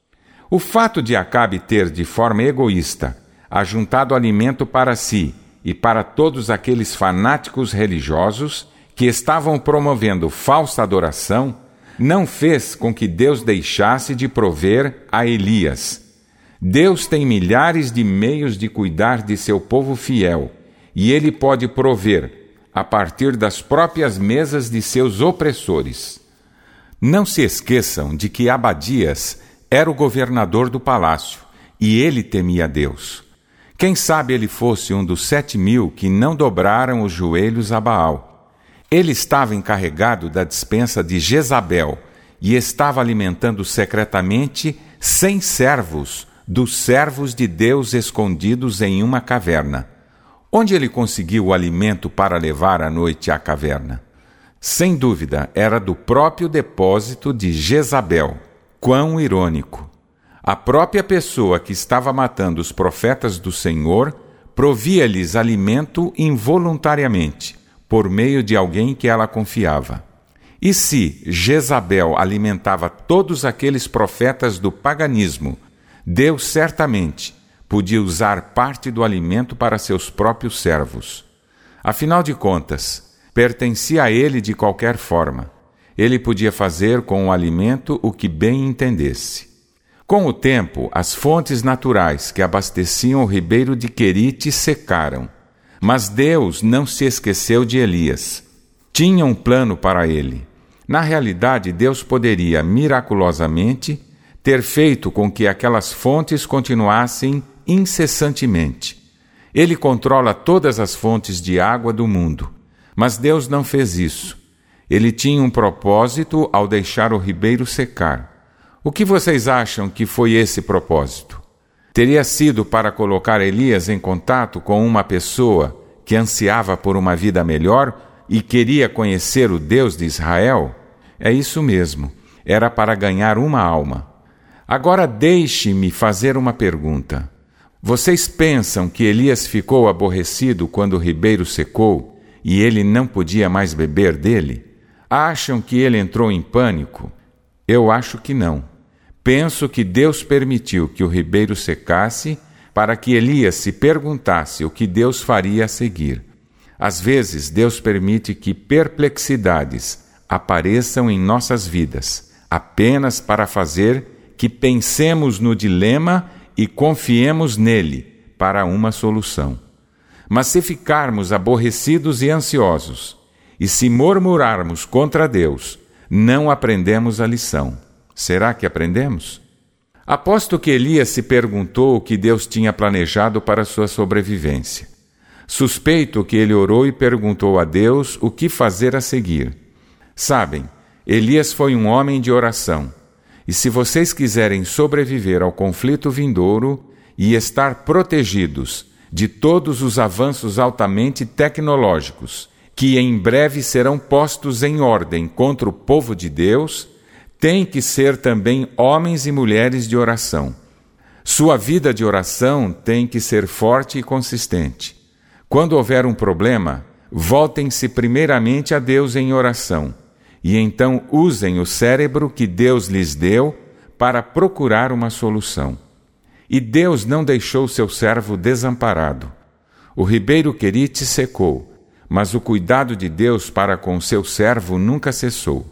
O fato de Acabe ter, de forma egoísta, ajuntado alimento para si e para todos aqueles fanáticos religiosos que estavam promovendo falsa adoração, não fez com que Deus deixasse de prover a Elias. Deus tem milhares de meios de cuidar de seu povo fiel, e Ele pode prover a partir das próprias mesas de seus opressores. Não se esqueçam de que Abadias era o governador do palácio, e ele temia Deus. Quem sabe ele fosse um dos 7.000 que não dobraram os joelhos a Baal. Ele estava encarregado da despensa de Jezabel e estava alimentando secretamente 100 servos dos servos de Deus escondidos em uma caverna. Onde ele conseguiu o alimento para levar à noite à caverna? Sem dúvida, era do próprio depósito de Jezabel. Quão irônico! A própria pessoa que estava matando os profetas do Senhor provia-lhes alimento involuntariamente, por meio de alguém que ela confiava. E se Jezabel alimentava todos aqueles profetas do paganismo, Deus certamente podia usar parte do alimento para seus próprios servos. Afinal de contas, pertencia a ele de qualquer forma. Ele podia fazer com o alimento o que bem entendesse. Com o tempo, as fontes naturais que abasteciam o ribeiro de Querite secaram. Mas Deus não se esqueceu de Elias. Tinha um plano para ele. Na realidade, Deus poderia, miraculosamente, ter feito com que aquelas fontes continuassem incessantemente. Ele controla todas as fontes de água do mundo, mas Deus não fez isso. Ele tinha um propósito ao deixar o ribeiro secar. O que vocês acham que foi esse propósito? Teria sido para colocar Elias em contato com uma pessoa que ansiava por uma vida melhor e queria conhecer o Deus de Israel? É isso mesmo, era para ganhar uma alma. Agora deixe-me fazer uma pergunta. Vocês pensam que Elias ficou aborrecido quando o ribeiro secou e ele não podia mais beber dele? Acham que ele entrou em pânico? Eu acho que não. Penso que Deus permitiu que o ribeiro secasse para que Elias se perguntasse o que Deus faria a seguir. Às vezes, Deus permite que perplexidades apareçam em nossas vidas, apenas para fazer que pensemos no dilema e confiemos nele para uma solução. Mas se ficarmos aborrecidos e ansiosos, e se murmurarmos contra Deus, não aprendemos a lição. Será que aprendemos? Aposto que Elias se perguntou o que Deus tinha planejado para sua sobrevivência. Suspeito que ele orou e perguntou a Deus o que fazer a seguir. Sabem, Elias foi um homem de oração. E se vocês quiserem sobreviver ao conflito vindouro e estar protegidos de todos os avanços altamente tecnológicos que em breve serão postos em ordem contra o povo de Deus, tem que ser também homens e mulheres de oração. Sua vida de oração tem que ser forte e consistente. Quando houver um problema, voltem-se primeiramente a Deus em oração, e então usem o cérebro que Deus lhes deu para procurar uma solução. E Deus não deixou seu servo desamparado. O ribeiro Querite secou, mas o cuidado de Deus para com seu servo nunca cessou.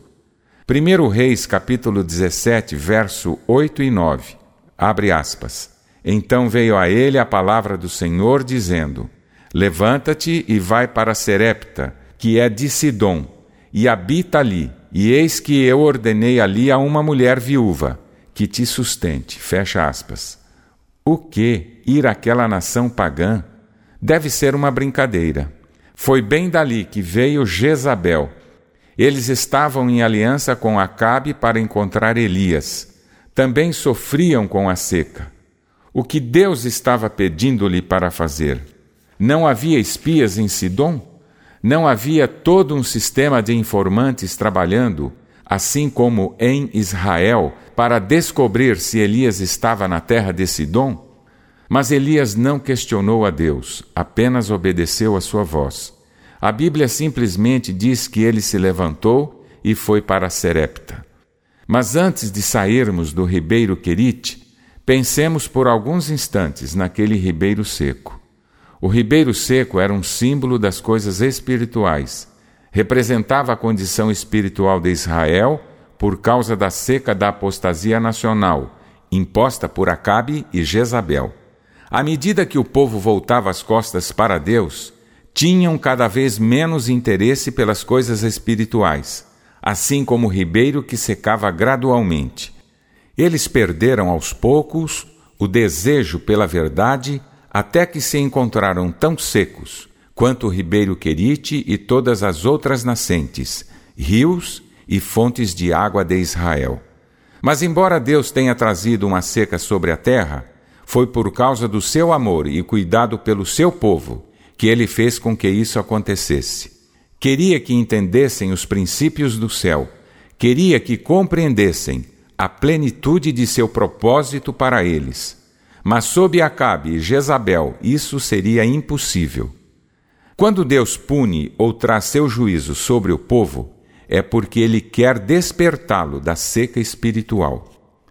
1 Reis, capítulo 17, verso 8 e 9. Abre aspas. Então veio a ele a palavra do Senhor, dizendo: Levanta-te e vai para Serepta, que é de Sidom, e habita ali, e eis que eu ordenei ali a uma mulher viúva, que te sustente. Fecha aspas. O que? Ir àquela nação pagã? Deve ser uma brincadeira. Foi bem dali que veio Jezabel. Eles estavam em aliança com Acabe para encontrar Elias. Também sofriam com a seca. O que Deus estava pedindo-lhe para fazer? Não havia espias em Sidom? Não havia todo um sistema de informantes trabalhando, assim como em Israel, para descobrir se Elias estava na terra de Sidom? Mas Elias não questionou a Deus, apenas obedeceu a sua voz. A Bíblia simplesmente diz que ele se levantou e foi para Serepta. Mas antes de sairmos do ribeiro Querite, pensemos por alguns instantes naquele ribeiro seco. O ribeiro seco era um símbolo das coisas espirituais. Representava a condição espiritual de Israel por causa da seca da apostasia nacional, imposta por Acabe e Jezabel. À medida que o povo voltava as costas para Deus, tinham cada vez menos interesse pelas coisas espirituais, assim como o ribeiro que secava gradualmente. Eles perderam aos poucos o desejo pela verdade, até que se encontraram tão secos quanto o ribeiro Querite e todas as outras nascentes, rios e fontes de água de Israel. Mas embora Deus tenha trazido uma seca sobre a terra, foi por causa do seu amor e cuidado pelo seu povo que ele fez com que isso acontecesse. Queria que entendessem os princípios do céu, queria que compreendessem a plenitude de seu propósito para eles. Mas sob Acabe e Jezabel isso seria impossível. Quando Deus pune ou traz seu juízo sobre o povo, é porque ele quer despertá-lo da seca espiritual.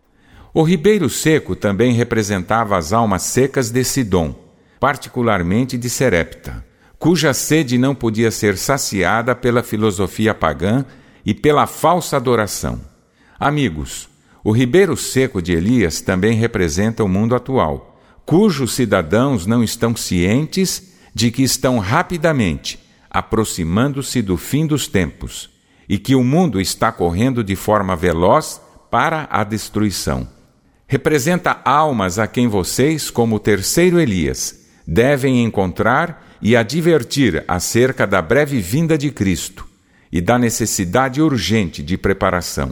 O ribeiro seco também representava as almas secas de Sidom, particularmente de Serepta, cuja sede não podia ser saciada pela filosofia pagã e pela falsa adoração. Amigos, o ribeiro seco de Elias também representa o mundo atual, cujos cidadãos não estão cientes de que estão rapidamente aproximando-se do fim dos tempos e que o mundo está correndo de forma veloz para a destruição. Representa almas a quem vocês, como o terceiro Elias, devem encontrar e advertir acerca da breve vinda de Cristo e da necessidade urgente de preparação.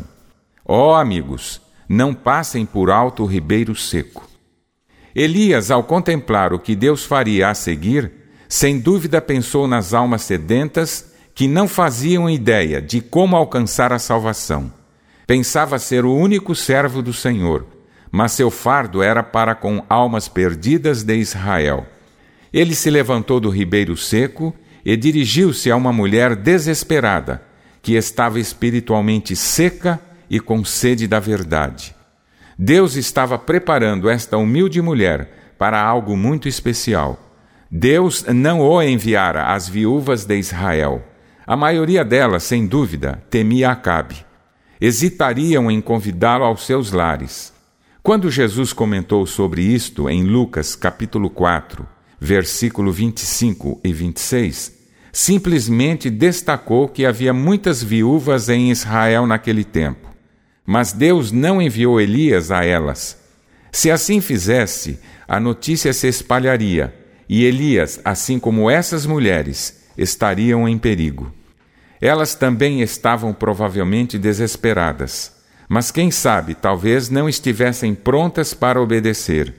Ó amigos, não passem por alto o ribeiro seco. Elias, ao contemplar o que Deus faria a seguir, sem dúvida pensou nas almas sedentas que não faziam ideia de como alcançar a salvação. Pensava ser o único servo do Senhor, mas seu fardo era para com almas perdidas de Israel. Ele se levantou do ribeiro seco e dirigiu-se a uma mulher desesperada, que estava espiritualmente seca e com sede da verdade. Deus estava preparando esta humilde mulher para algo muito especial. Deus não o enviara às viúvas de Israel. A maioria delas, sem dúvida, temia Acabe. Hesitariam em convidá-lo aos seus lares. Quando Jesus comentou sobre isto em Lucas capítulo 4, versículo 25 e 26, simplesmente destacou que havia muitas viúvas em Israel naquele tempo. Mas Deus não enviou Elias a elas. Se assim fizesse, a notícia se espalharia, e Elias, assim como essas mulheres, estariam em perigo. Elas também estavam provavelmente desesperadas, mas quem sabe, talvez não estivessem prontas para obedecer.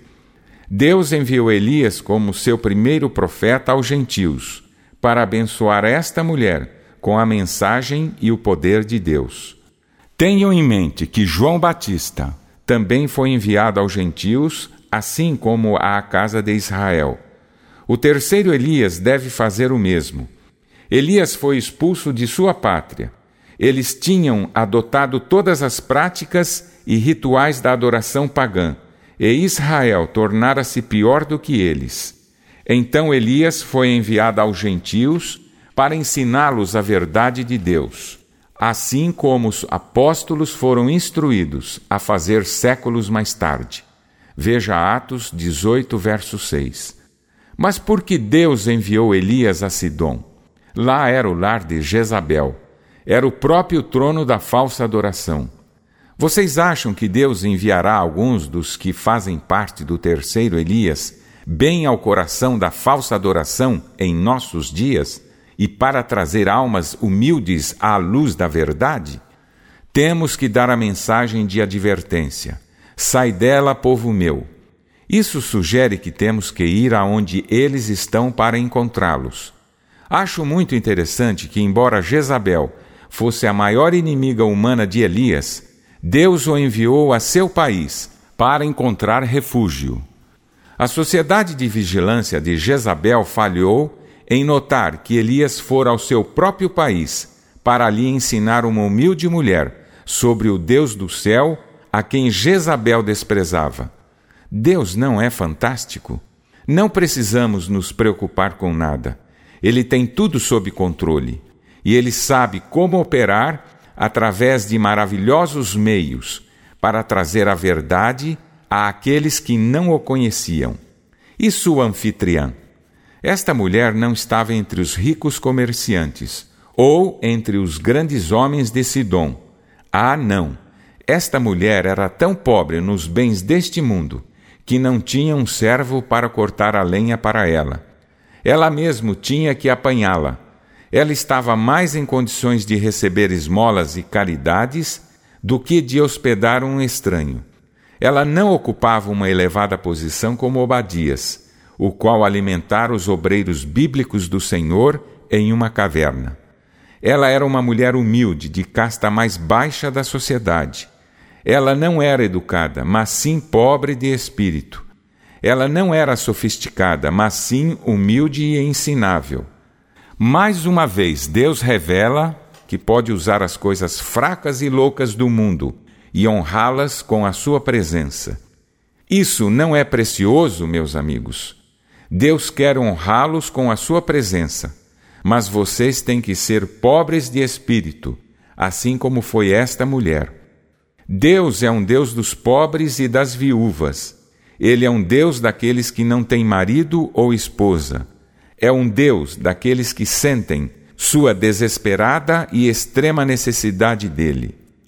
Deus enviou Elias como seu primeiro profeta aos gentios, para abençoar esta mulher com a mensagem e o poder de Deus. Tenham em mente que João Batista também foi enviado aos gentios, assim como à casa de Israel. O terceiro Elias deve fazer o mesmo. Elias foi expulso de sua pátria. Eles tinham adotado todas as práticas e rituais da adoração pagã, e Israel tornara-se pior do que eles. Então Elias foi enviado aos gentios para ensiná-los a verdade de Deus, assim como os apóstolos foram instruídos a fazer séculos mais tarde. Veja Atos 18, verso 6. Mas por que Deus enviou Elias a Sidom? Lá era o lar de Jezabel. Era o próprio trono da falsa adoração. Vocês acham que Deus enviará alguns dos que fazem parte do terceiro Elias bem ao coração da falsa adoração em nossos dias e para trazer almas humildes à luz da verdade? Temos que dar a mensagem de advertência. Sai dela, povo meu. Isso sugere que temos que ir aonde eles estão para encontrá-los. Acho muito interessante que, embora Jezabel fosse a maior inimiga humana de Elias, Deus o enviou a seu país para encontrar refúgio. A sociedade de vigilância de Jezabel falhou em notar que Elias fora ao seu próprio país para ali ensinar uma humilde mulher sobre o Deus do céu a quem Jezabel desprezava. Deus não é fantástico? Não precisamos nos preocupar com nada. Ele tem tudo sob controle, e Ele sabe como operar através de maravilhosos meios para trazer a verdade àqueles que não o conheciam. E sua anfitriã? Esta mulher não estava entre os ricos comerciantes, ou entre os grandes homens de Sidom. Ah, não! Esta mulher era tão pobre nos bens deste mundo, que não tinha um servo para cortar a lenha para ela. Ela mesmo tinha que apanhá-la. Ela estava mais em condições de receber esmolas e caridades do que de hospedar um estranho. Ela não ocupava uma elevada posição como Obadias, o qual alimentara os obreiros bíblicos do Senhor em uma caverna. Ela era uma mulher humilde, de casta mais baixa da sociedade. Ela não era educada, mas sim pobre de espírito. Ela não era sofisticada, mas sim humilde e ensinável. Mais uma vez, Deus revela que pode usar as coisas fracas e loucas do mundo e honrá-las com a sua presença. Isso não é precioso, meus amigos? Deus quer honrá-los com a sua presença, mas vocês têm que ser pobres de espírito, assim como foi esta mulher. Deus é um Deus dos pobres e das viúvas. Ele é um Deus daqueles que não têm marido ou esposa. É um Deus daqueles que sentem sua desesperada e extrema necessidade dele.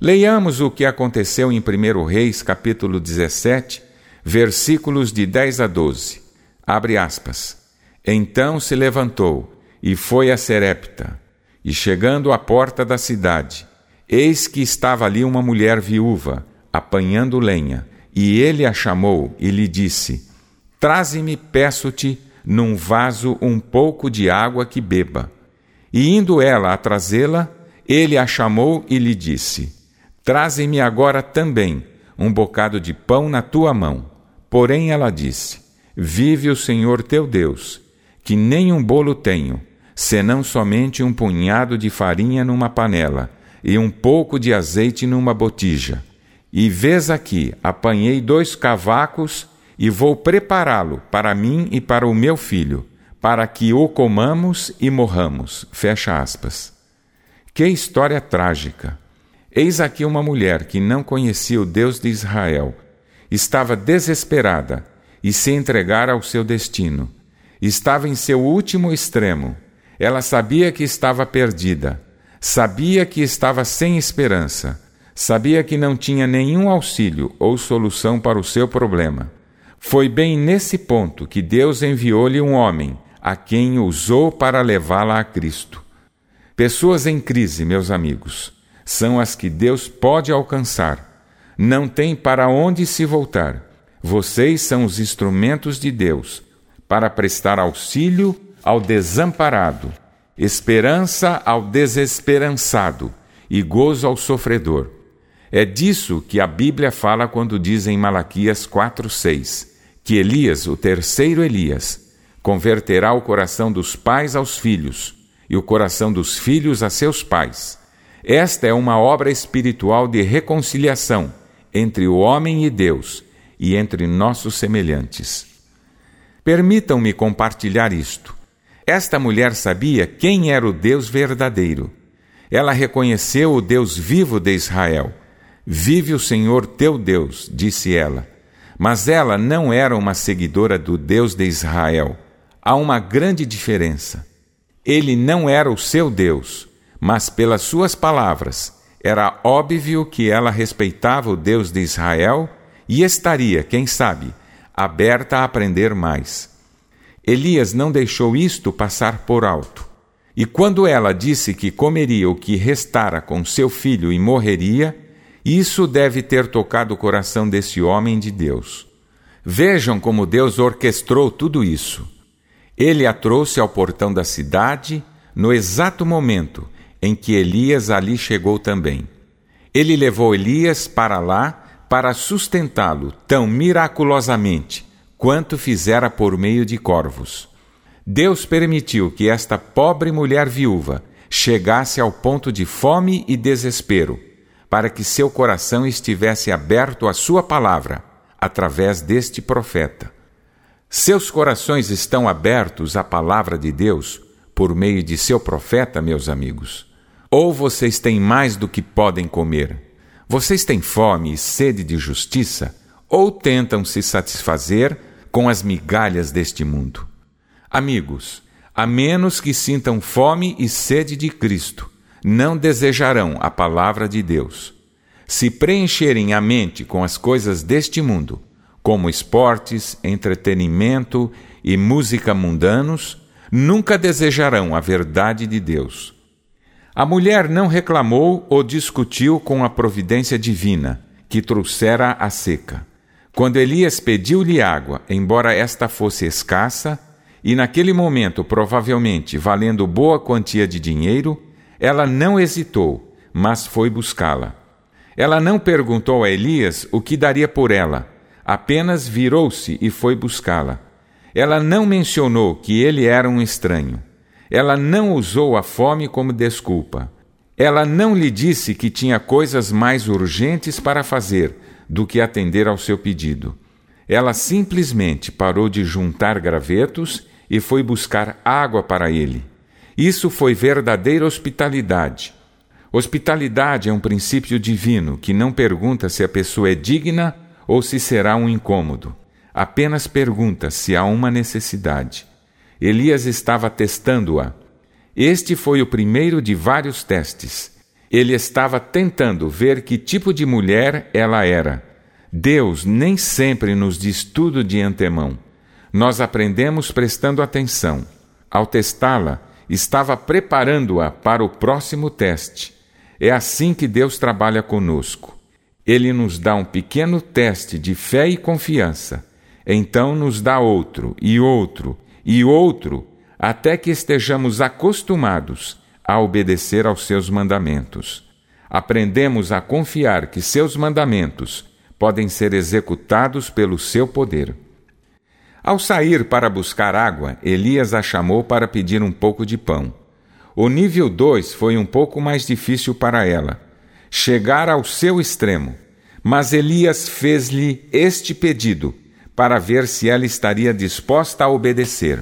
Leiamos o que aconteceu em 1 Reis, capítulo 17, versículos de 10 a 12. Abre aspas. Então se levantou e foi a Serepta, e chegando à porta da cidade, eis que estava ali uma mulher viúva, apanhando lenha, e ele a chamou e lhe disse: Traze-me, peço-te, num vaso um pouco de água que beba. E indo ela a trazê-la, ele a chamou e lhe disse: Traze-me agora também um bocado de pão na tua mão. Porém ela disse: Vive o Senhor teu Deus, que nem um bolo tenho, senão somente um punhado de farinha numa panela e um pouco de azeite numa botija. E vês aqui, apanhei 2 cavacos e vou prepará-lo para mim e para o meu filho, para que o comamos e morramos. Fecha aspas. Que história trágica! Eis aqui uma mulher que não conhecia o Deus de Israel, estava desesperada e se entregara ao seu destino. Estava em seu último extremo. Ela sabia que estava perdida, sabia que estava sem esperança, sabia que não tinha nenhum auxílio ou solução para o seu problema. Foi bem nesse ponto que Deus enviou-lhe um homem, a quem usou para levá-la a Cristo. Pessoas em crise, meus amigos, são as que Deus pode alcançar. Não tem para onde se voltar. Vocês são os instrumentos de Deus para prestar auxílio ao desamparado, esperança ao desesperançado e gozo ao sofredor. É disso que a Bíblia fala quando diz em Malaquias 4:6, que Elias, o terceiro Elias, converterá o coração dos pais aos filhos e o coração dos filhos a seus pais. Esta é uma obra espiritual de reconciliação entre o homem e Deus e entre nossos semelhantes. Permitam-me compartilhar isto. Esta mulher sabia quem era o Deus verdadeiro. Ela reconheceu o Deus vivo de Israel. Vive o Senhor teu Deus, disse ela. Mas ela não era uma seguidora do Deus de Israel. Há uma grande diferença. Ele não era o seu Deus, mas pelas suas palavras, era óbvio que ela respeitava o Deus de Israel e estaria, quem sabe, aberta a aprender mais. Elias não deixou isto passar por alto. E quando ela disse que comeria o que restara com seu filho e morreria, isso deve ter tocado o coração desse homem de Deus. Vejam como Deus orquestrou tudo isso. Ele a trouxe ao portão da cidade no exato momento em que Elias ali chegou também. Ele levou Elias para lá para sustentá-lo tão miraculosamente quanto fizera por meio de corvos. Deus permitiu que esta pobre mulher viúva chegasse ao ponto de fome e desespero, para que seu coração estivesse aberto à sua palavra, através deste profeta. Seus corações estão abertos à palavra de Deus por meio de seu profeta, meus amigos? Ou vocês têm mais do que podem comer? Vocês têm fome e sede de justiça? Ou tentam se satisfazer com as migalhas deste mundo? Amigos, a menos que sintam fome e sede de Cristo, não desejarão a palavra de Deus. Se preencherem a mente com as coisas deste mundo, como esportes, entretenimento e música mundanos, nunca desejarão a verdade de Deus. A mulher não reclamou ou discutiu com a providência divina, que trouxera a seca. Quando Elias pediu-lhe água, embora esta fosse escassa, e naquele momento provavelmente valendo boa quantia de dinheiro, ela não hesitou, mas foi buscá-la. Ela não perguntou a Elias o que daria por ela, apenas virou-se e foi buscá-la. Ela não mencionou que ele era um estranho. Ela não usou a fome como desculpa. Ela não lhe disse que tinha coisas mais urgentes para fazer do que atender ao seu pedido. Ela simplesmente parou de juntar gravetos e foi buscar água para ele. Isso foi verdadeira hospitalidade. Hospitalidade é um princípio divino que não pergunta se a pessoa é digna ou se será um incômodo. Apenas pergunta se há uma necessidade. Elias estava testando-a. Este foi o primeiro de vários testes. Ele estava tentando ver que tipo de mulher ela era. Deus nem sempre nos diz tudo de antemão. Nós aprendemos prestando atenção. Ao testá-la, estava preparando-a para o próximo teste. É assim que Deus trabalha conosco. Ele nos dá um pequeno teste de fé e confiança. Então nos dá outro, e outro, e outro, até que estejamos acostumados a obedecer aos seus mandamentos. Aprendemos a confiar que seus mandamentos podem ser executados pelo seu poder. Ao sair para buscar água, Elias a chamou para pedir um pouco de pão. O nível 2 foi um pouco mais difícil para ela, chegar ao seu extremo, mas Elias fez-lhe este pedido para ver se ela estaria disposta a obedecer.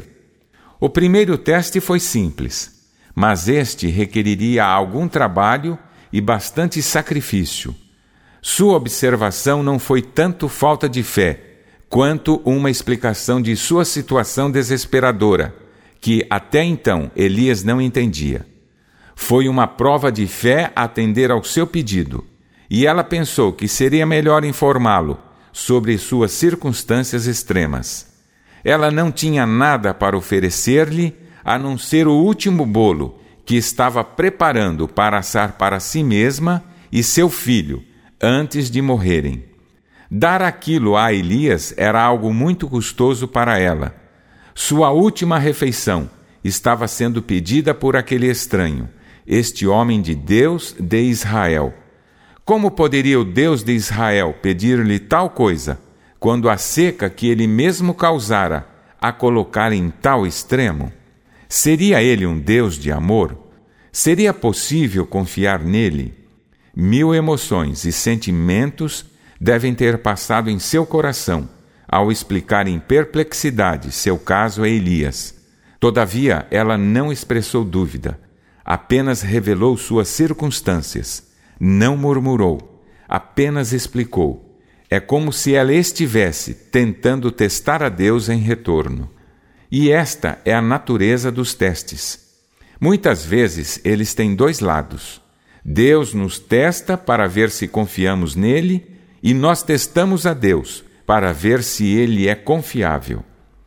O primeiro teste foi simples, mas este requeriria algum trabalho e bastante sacrifício. Sua observação não foi tanto falta de fé, quanto uma explicação de sua situação desesperadora, que até então Elias não entendia. Foi uma prova de fé atender ao seu pedido, e ela pensou que seria melhor informá-lo sobre suas circunstâncias extremas. Ela não tinha nada para oferecer-lhe, a não ser o último bolo que estava preparando para assar para si mesma e seu filho, antes de morrerem. Dar aquilo a Elias era algo muito custoso para ela. Sua última refeição estava sendo pedida por aquele estranho, este homem de Deus de Israel. Como poderia o Deus de Israel pedir-lhe tal coisa, quando a seca que ele mesmo causara a colocara em tal extremo? Seria ele um Deus de amor? Seria possível confiar nele? 1000 emoções e sentimentos devem ter passado em seu coração ao explicar em perplexidade seu caso a Elias. Todavia, ela não expressou dúvida, apenas revelou suas circunstâncias, não murmurou, apenas explicou. É como se ela estivesse tentando testar a Deus em retorno. E esta é a natureza dos testes. Muitas vezes eles têm dois lados. Deus nos testa para ver se confiamos nele, e nós testamos a Deus para ver se ele é confiável.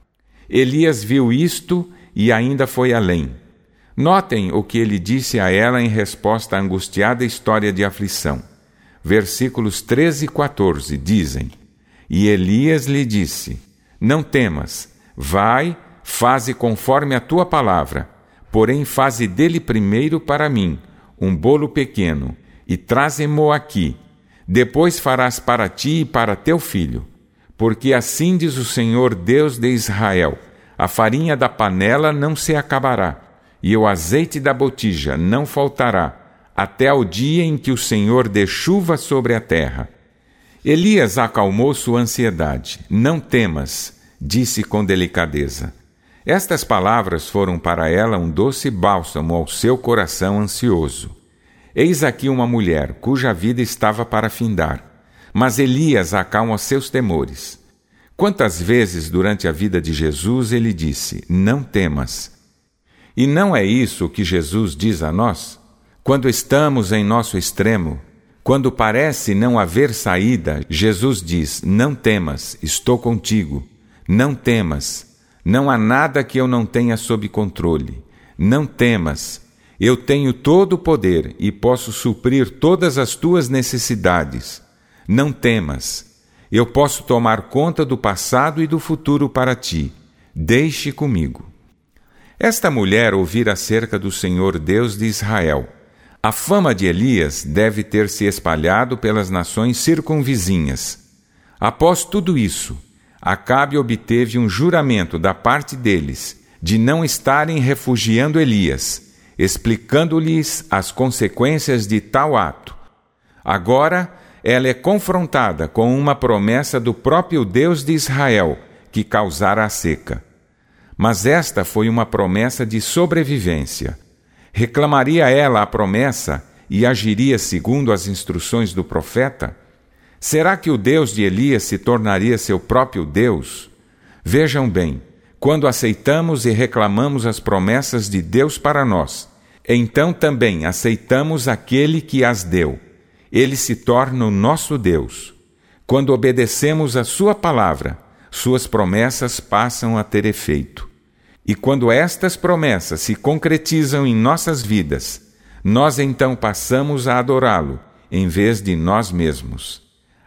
Elias viu isto e ainda foi além. Notem o que ele disse a ela em resposta à angustiada história de aflição. Versículos 13 e 14 dizem: E Elias lhe disse: Não temas, vai, faze conforme a tua palavra, porém faze dele primeiro para mim um bolo pequeno, e traze-mo aqui. Depois farás para ti e para teu filho. Porque assim diz o Senhor Deus de Israel: a farinha da panela não se acabará, e o azeite da botija não faltará, até ao dia em que o Senhor dê chuva sobre a terra. Elias acalmou sua ansiedade. Não temas, disse com delicadeza. Estas palavras foram para ela um doce bálsamo ao seu coração ansioso. Eis aqui uma mulher cuja vida estava para findar, mas Elias acalma seus temores. Quantas vezes durante a vida de Jesus ele disse: Não temas. E não é isso que Jesus diz a nós? Quando estamos em nosso extremo, quando parece não haver saída, Jesus diz: Não temas, estou contigo. Não temas, não há nada que eu não tenha sob controle. Não temas, eu tenho todo o poder e posso suprir todas as tuas necessidades. Não temas, eu posso tomar conta do passado e do futuro para ti. Deixe comigo. Esta mulher ouvira acerca do Senhor Deus de Israel. A fama de Elias deve ter se espalhado pelas nações circunvizinhas. Após tudo isso, Acabe obteve um juramento da parte deles de não estarem refugiando Elias, explicando-lhes as consequências de tal ato. Agora, ela é confrontada com uma promessa do próprio Deus de Israel, que causara a seca. Mas esta foi uma promessa de sobrevivência. Reclamaria ela a promessa e agiria segundo as instruções do profeta? Será que o Deus de Elias se tornaria seu próprio Deus? Vejam bem, quando aceitamos e reclamamos as promessas de Deus para nós, Então também aceitamos aquele que as deu. Ele se torna o nosso Deus. Quando obedecemos a sua palavra, suas promessas passam a ter efeito. E quando estas promessas se concretizam em nossas vidas, nós então passamos a adorá-lo, em vez de nós mesmos.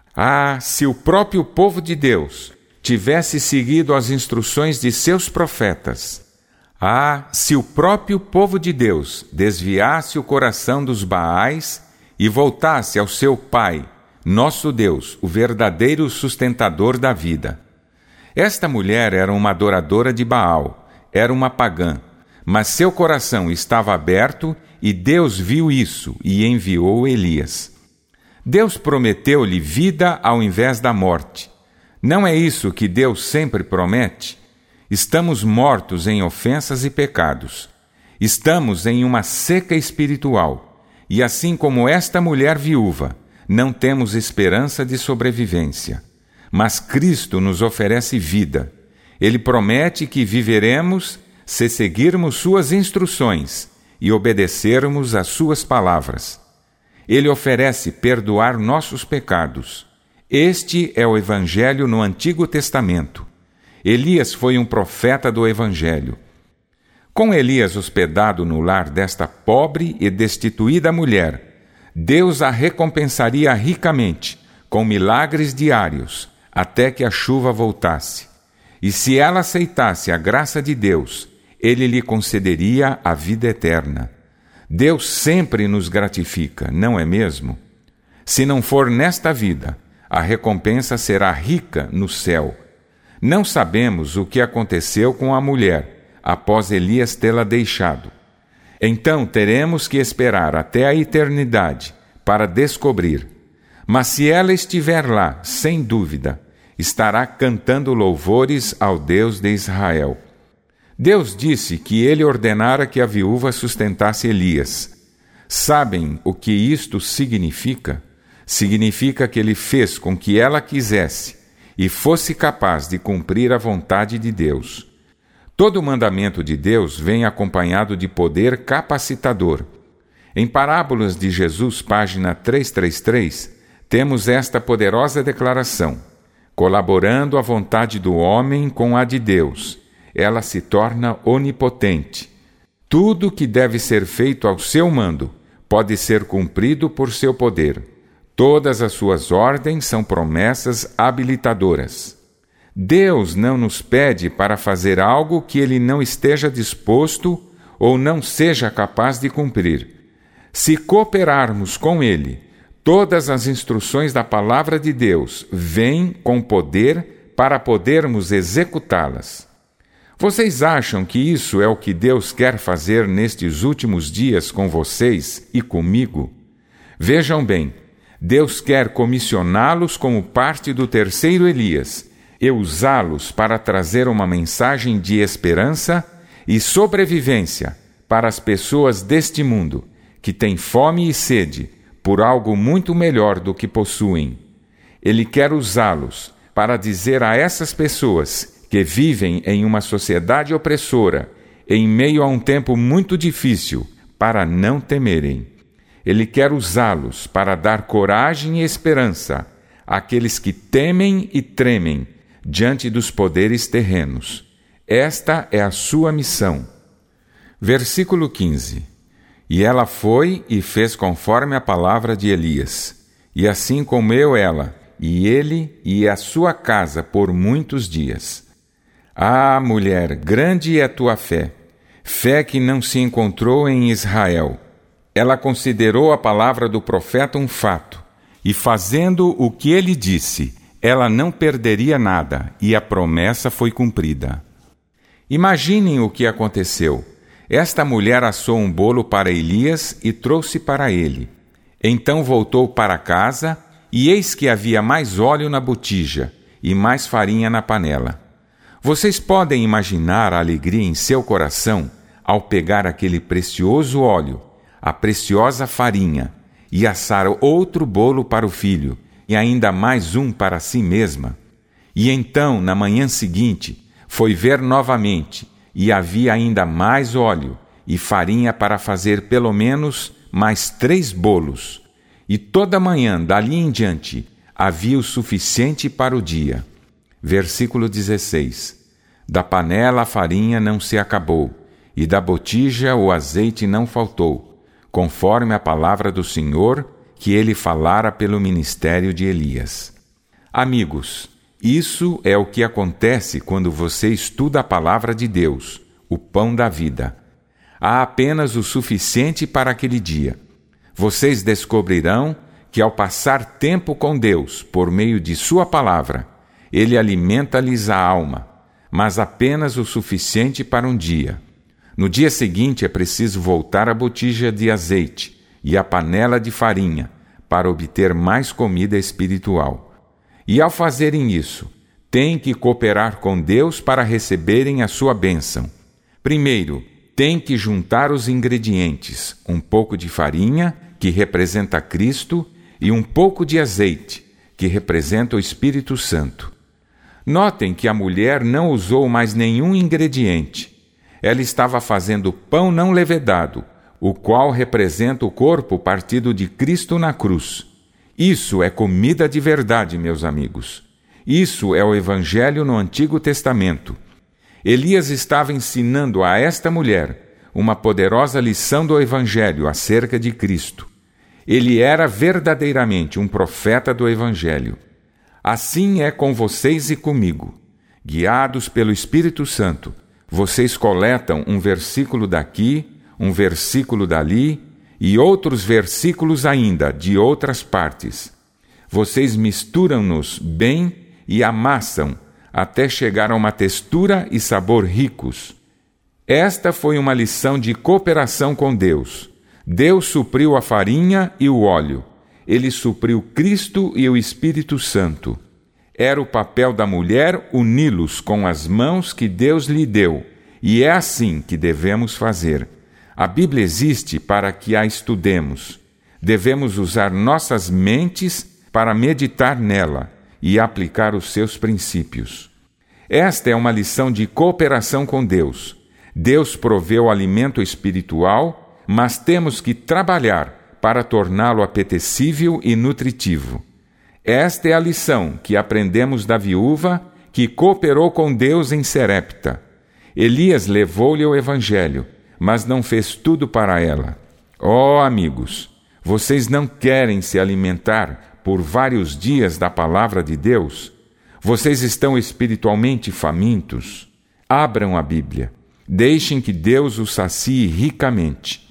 Ah, se o próprio povo de Deus tivesse seguido as instruções de seus profetas! Ah, se o próprio povo de Deus desviasse o coração dos Baais e voltasse ao seu Pai, nosso Deus, o verdadeiro sustentador da vida. Esta mulher era uma adoradora de Baal, era uma pagã, mas seu coração estava aberto e Deus viu isso e enviou Elias. Deus prometeu-lhe vida ao invés da morte. Não é isso que Deus sempre promete? Estamos mortos em ofensas e pecados. Estamos em uma seca espiritual. E assim como esta mulher viúva, não temos esperança de sobrevivência. Mas Cristo nos oferece vida. Ele promete que viveremos se seguirmos suas instruções e obedecermos às suas palavras. Ele oferece perdoar nossos pecados. Este é o Evangelho no Antigo Testamento. Elias foi um profeta do Evangelho. Com Elias hospedado no lar desta pobre e destituída mulher, Deus a recompensaria ricamente, com milagres diários, até que a chuva voltasse. E se ela aceitasse a graça de Deus, Ele lhe concederia a vida eterna. Deus sempre nos gratifica, não é mesmo? Se não for nesta vida, a recompensa será rica no céu. Não sabemos o que aconteceu com a mulher após Elias tê-la deixado. Então teremos que esperar até a eternidade para descobrir. Mas se ela estiver lá, sem dúvida, estará cantando louvores ao Deus de Israel. Deus disse que ele ordenara que a viúva sustentasse Elias. Sabem o que isto significa? Significa que ele fez com que ela quisesse e fosse capaz de cumprir a vontade de Deus. Todo mandamento de Deus vem acompanhado de poder capacitador. Em Parábolas de Jesus, página 333, temos esta poderosa declaração: colaborando a vontade do homem com a de Deus, ela se torna onipotente. Tudo que deve ser feito ao seu mando pode ser cumprido por seu poder. Todas as suas ordens são promessas habilitadoras. Deus não nos pede para fazer algo que Ele não esteja disposto ou não seja capaz de cumprir. Se cooperarmos com Ele, todas as instruções da Palavra de Deus vêm com poder para podermos executá-las. Vocês acham que isso é o que Deus quer fazer nestes últimos dias com vocês e comigo? Vejam bem, Deus quer comissioná-los como parte do terceiro Elias e usá-los para trazer uma mensagem de esperança e sobrevivência para as pessoas deste mundo que têm fome e sede por algo muito melhor do que possuem. Ele quer usá-los para dizer a essas pessoas que vivem em uma sociedade opressora, em meio a um tempo muito difícil, para não temerem. Ele quer usá-los para dar coragem e esperança àqueles que temem e tremem diante dos poderes terrenos. Esta é a sua missão. Versículo 15. E ela foi e fez conforme a palavra de Elias. E assim comeu ela, e ele e a sua casa por muitos dias. Ah, mulher, grande é a tua fé, fé que não se encontrou em Israel. Ela considerou a palavra do profeta um fato, e fazendo o que ele disse, ela não perderia nada, e a promessa foi cumprida. Imaginem o que aconteceu. Esta mulher assou um bolo para Elias e trouxe para ele. Então voltou para casa, e eis que havia mais óleo na botija, e mais farinha na panela. Vocês podem imaginar a alegria em seu coração ao pegar aquele precioso óleo, a preciosa farinha, e assar outro bolo para o filho, e ainda mais um para si mesma. E então, na manhã seguinte, foi ver novamente, e havia ainda mais óleo, e farinha para fazer pelo menos mais 3 bolos. E toda manhã, dali em diante, havia o suficiente para o dia. Versículo 16. Da panela a farinha não se acabou, e da botija o azeite não faltou, conforme a palavra do Senhor que ele falara pelo ministério de Elias. Amigos, isso é o que acontece quando você estuda a palavra de Deus, o pão da vida. Há apenas o suficiente para aquele dia. Vocês descobrirão que ao passar tempo com Deus, por meio de sua palavra, Ele alimenta-lhes a alma, mas apenas o suficiente para um dia. No dia seguinte é preciso voltar à botija de azeite e à panela de farinha para obter mais comida espiritual. E ao fazerem isso, têm que cooperar com Deus para receberem a sua bênção. Primeiro, têm que juntar os ingredientes, um pouco de farinha, que representa Cristo, e um pouco de azeite, que representa o Espírito Santo. Notem que a mulher não usou mais nenhum ingrediente. Ela estava fazendo pão não levedado, o qual representa o corpo partido de Cristo na cruz. Isso é comida de verdade, meus amigos. Isso é o Evangelho no Antigo Testamento. Elias estava ensinando a esta mulher uma poderosa lição do Evangelho acerca de Cristo. Ele era verdadeiramente um profeta do Evangelho. Assim é com vocês e comigo. Guiados pelo Espírito Santo, vocês coletam um versículo daqui, um versículo dali, e outros versículos ainda de outras partes. Vocês misturam-nos bem e amassam até chegar a uma textura e sabor ricos. Esta foi uma lição de cooperação com Deus. Deus supriu a farinha e o óleo. Ele supriu Cristo e o Espírito Santo. Era o papel da mulher uni-los com as mãos que Deus lhe deu, e é assim que devemos fazer. A Bíblia existe para que a estudemos. Devemos usar nossas mentes para meditar nela e aplicar os seus princípios. Esta é uma lição de cooperação com Deus. Deus proveu o alimento espiritual, mas temos que trabalhar para torná-lo apetecível e nutritivo. Esta é a lição que aprendemos da viúva que cooperou com Deus em Serepta. Elias levou-lhe o Evangelho, mas não fez tudo para ela. Oh, amigos, vocês não querem se alimentar por vários dias da palavra de Deus? Vocês estão espiritualmente famintos? Abram a Bíblia. Deixem que Deus os sacie ricamente.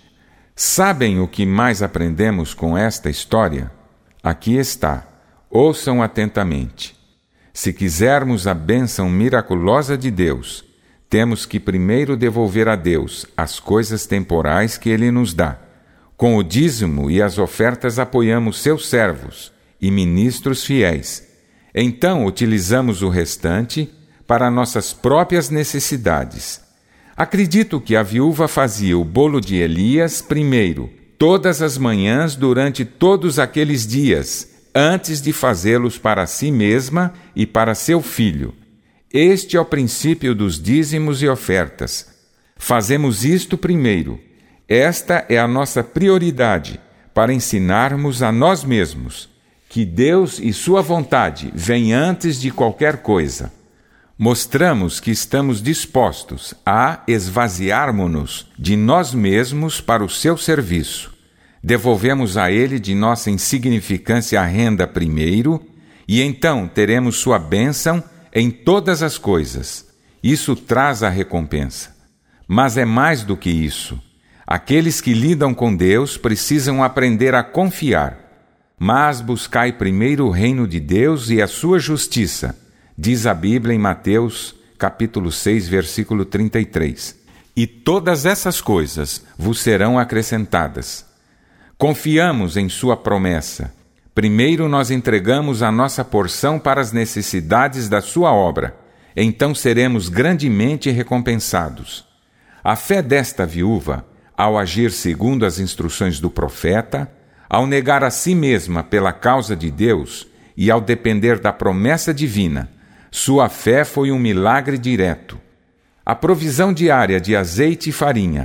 Sabem o que mais aprendemos com esta história? Aqui está. Ouçam atentamente. Se quisermos a bênção miraculosa de Deus, temos que primeiro devolver a Deus as coisas temporais que Ele nos dá. Com o dízimo e as ofertas apoiamos seus servos e ministros fiéis. Então utilizamos o restante para nossas próprias necessidades. Acredito que a viúva fazia o bolo de Elias primeiro, todas as manhãs durante todos aqueles dias, antes de fazê-los para si mesma e para seu filho. Este é o princípio dos dízimos e ofertas. Fazemos isto primeiro. Esta é a nossa prioridade para ensinarmos a nós mesmos que Deus e sua vontade vêm antes de qualquer coisa. Mostramos que estamos dispostos a esvaziarmos-nos de nós mesmos para o seu serviço. Devolvemos a Ele de nossa insignificância a renda primeiro, e então teremos sua bênção em todas as coisas. Isso traz a recompensa. Mas é mais do que isso. Aqueles que lidam com Deus precisam aprender a confiar. Mas buscai primeiro o reino de Deus e a sua justiça, diz a Bíblia em Mateus, capítulo 6, versículo 33. E todas essas coisas vos serão acrescentadas. Confiamos em sua promessa. Primeiro nós entregamos a nossa porção para as necessidades da sua obra. Então seremos grandemente recompensados. A fé desta viúva, ao agir segundo as instruções do profeta, ao negar a si mesma pela causa de Deus e ao depender da promessa divina, sua fé foi um milagre direto. A provisão diária de azeite e farinha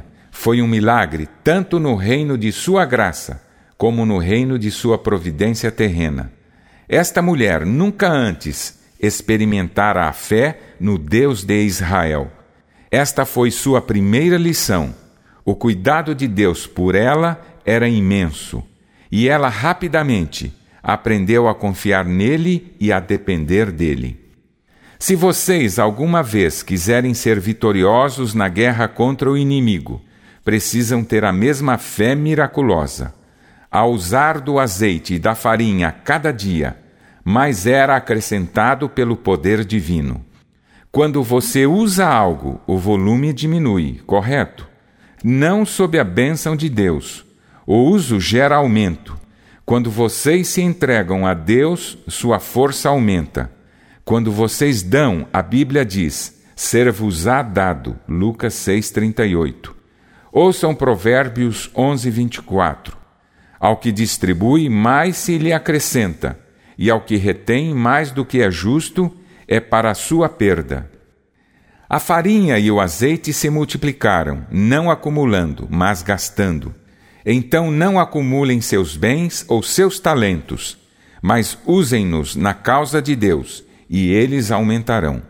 Foi um milagre tanto no reino de sua graça, como no reino de sua providência terrena. Esta mulher nunca antes experimentara a fé no Deus de Israel. Esta foi sua primeira lição. O cuidado de Deus por ela era imenso, e ela rapidamente aprendeu a confiar nele e a depender dele. Se vocês alguma vez quiserem ser vitoriosos na guerra contra o inimigo, precisam ter a mesma fé miraculosa. Ao usar do azeite e da farinha cada dia, mais era acrescentado pelo poder divino. Quando você usa algo, o volume diminui, correto? Não sob a bênção de Deus. O uso gera aumento. Quando vocês se entregam a Deus, sua força aumenta. Quando vocês dão, a Bíblia diz, ser-vos-á dado, Lucas 6,38. Ouçam Provérbios 11:24. Ao que distribui, mais se lhe acrescenta, e ao que retém mais do que é justo, é para a sua perda. A farinha e o azeite se multiplicaram, não acumulando, mas gastando. Então não acumulem seus bens ou seus talentos, mas usem-nos na causa de Deus, e eles aumentarão.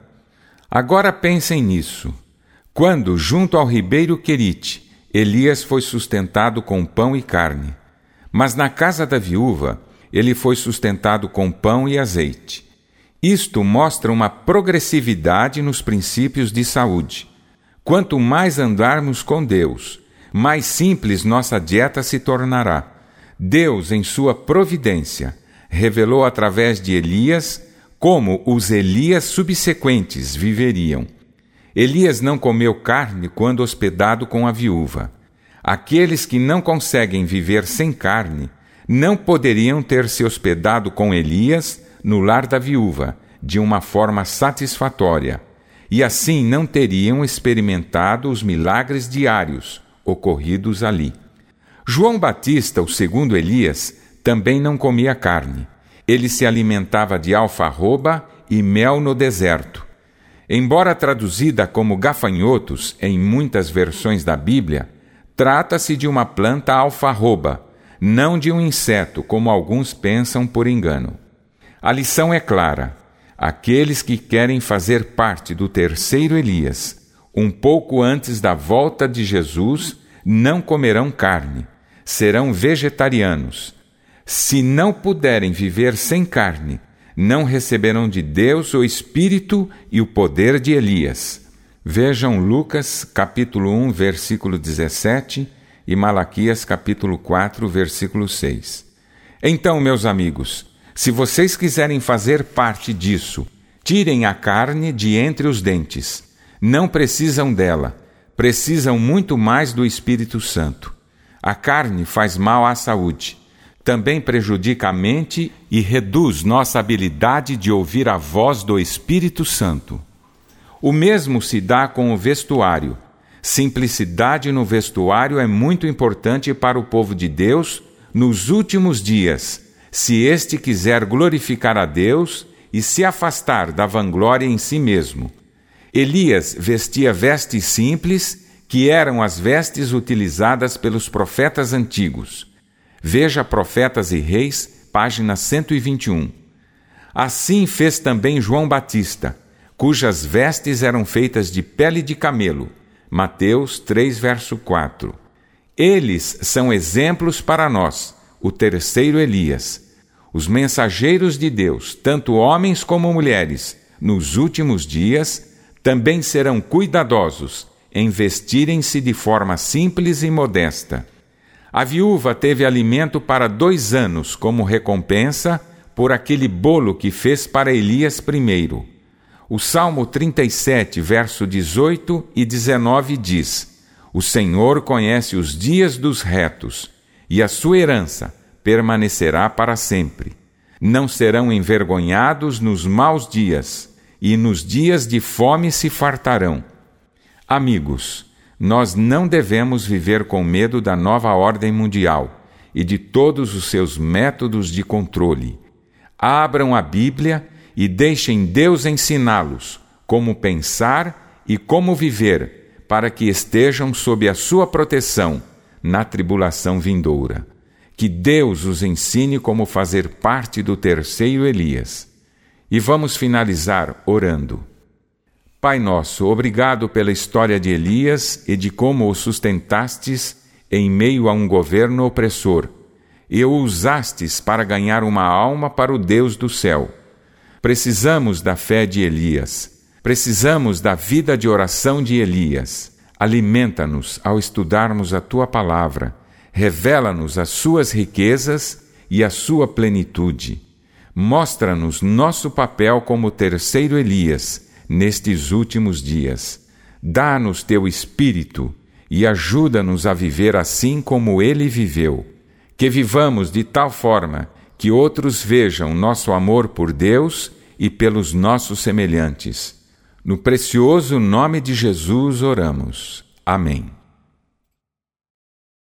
Agora pensem nisso. Quando, junto ao ribeiro Querite, Elias foi sustentado com pão e carne, mas na casa da viúva, ele foi sustentado com pão e azeite. Isto mostra uma progressividade nos princípios de saúde. Quanto mais andarmos com Deus, mais simples nossa dieta se tornará. Deus, em sua providência, revelou através de Elias como os Elias subsequentes viveriam. Elias não comeu carne quando hospedado com a viúva. Aqueles que não conseguem viver sem carne não poderiam ter se hospedado com Elias no lar da viúva de uma forma satisfatória, e assim não teriam experimentado os milagres diários ocorridos ali. João Batista, o segundo Elias, também não comia carne. Ele se alimentava de alfarroba e mel no deserto. Embora traduzida como gafanhotos em muitas versões da Bíblia, trata-se de uma planta alfarroba, não de um inseto, como alguns pensam por engano. A lição é clara. Aqueles que querem fazer parte do terceiro Elias, um pouco antes da volta de Jesus, não comerão carne, serão vegetarianos. Se não puderem viver sem carne, não receberão de Deus o Espírito e o poder de Elias. Vejam Lucas, capítulo 1, versículo 17 e Malaquias, capítulo 4, versículo 6. Então, meus amigos, se vocês quiserem fazer parte disso, tirem a carne de entre os dentes. Não precisam dela, precisam muito mais do Espírito Santo. A carne faz mal à saúde. Também prejudica a mente e reduz nossa habilidade de ouvir a voz do Espírito Santo. O mesmo se dá com o vestuário. Simplicidade no vestuário é muito importante para o povo de Deus nos últimos dias, se este quiser glorificar a Deus e se afastar da vanglória em si mesmo. Elias vestia vestes simples, que eram as vestes utilizadas pelos profetas antigos. Veja Profetas e Reis, página 121. Assim fez também João Batista, cujas vestes eram feitas de pele de camelo. Mateus 3, verso 4. Eles são exemplos para nós, o terceiro Elias. Os mensageiros de Deus, tanto homens como mulheres, nos últimos dias, também serão cuidadosos em vestirem-se de forma simples e modesta. A viúva teve alimento para 2 anos como recompensa por aquele bolo que fez para Elias primeiro. O Salmo 37, verso 18 e 19 diz: O Senhor conhece os dias dos retos, e a sua herança permanecerá para sempre. Não serão envergonhados nos maus dias, e nos dias de fome se fartarão. Amigos, nós não devemos viver com medo da nova ordem mundial e de todos os seus métodos de controle. Abram a Bíblia e deixem Deus ensiná-los como pensar e como viver, para que estejam sob a sua proteção na tribulação vindoura. Que Deus os ensine como fazer parte do terceiro Elias. E vamos finalizar orando. Pai nosso, obrigado pela história de Elias e de como o sustentastes em meio a um governo opressor, e o usastes para ganhar uma alma para o Deus do céu. Precisamos da fé de Elias. Precisamos da vida de oração de Elias. Alimenta-nos ao estudarmos a Tua palavra. Revela-nos as Suas riquezas e a Sua plenitude. Mostra-nos nosso papel como terceiro Elias nestes últimos dias. Dá-nos Teu Espírito e ajuda-nos a viver assim como Ele viveu. Que vivamos de tal forma que outros vejam nosso amor por Deus e pelos nossos semelhantes. No precioso nome de Jesus oramos. Amém.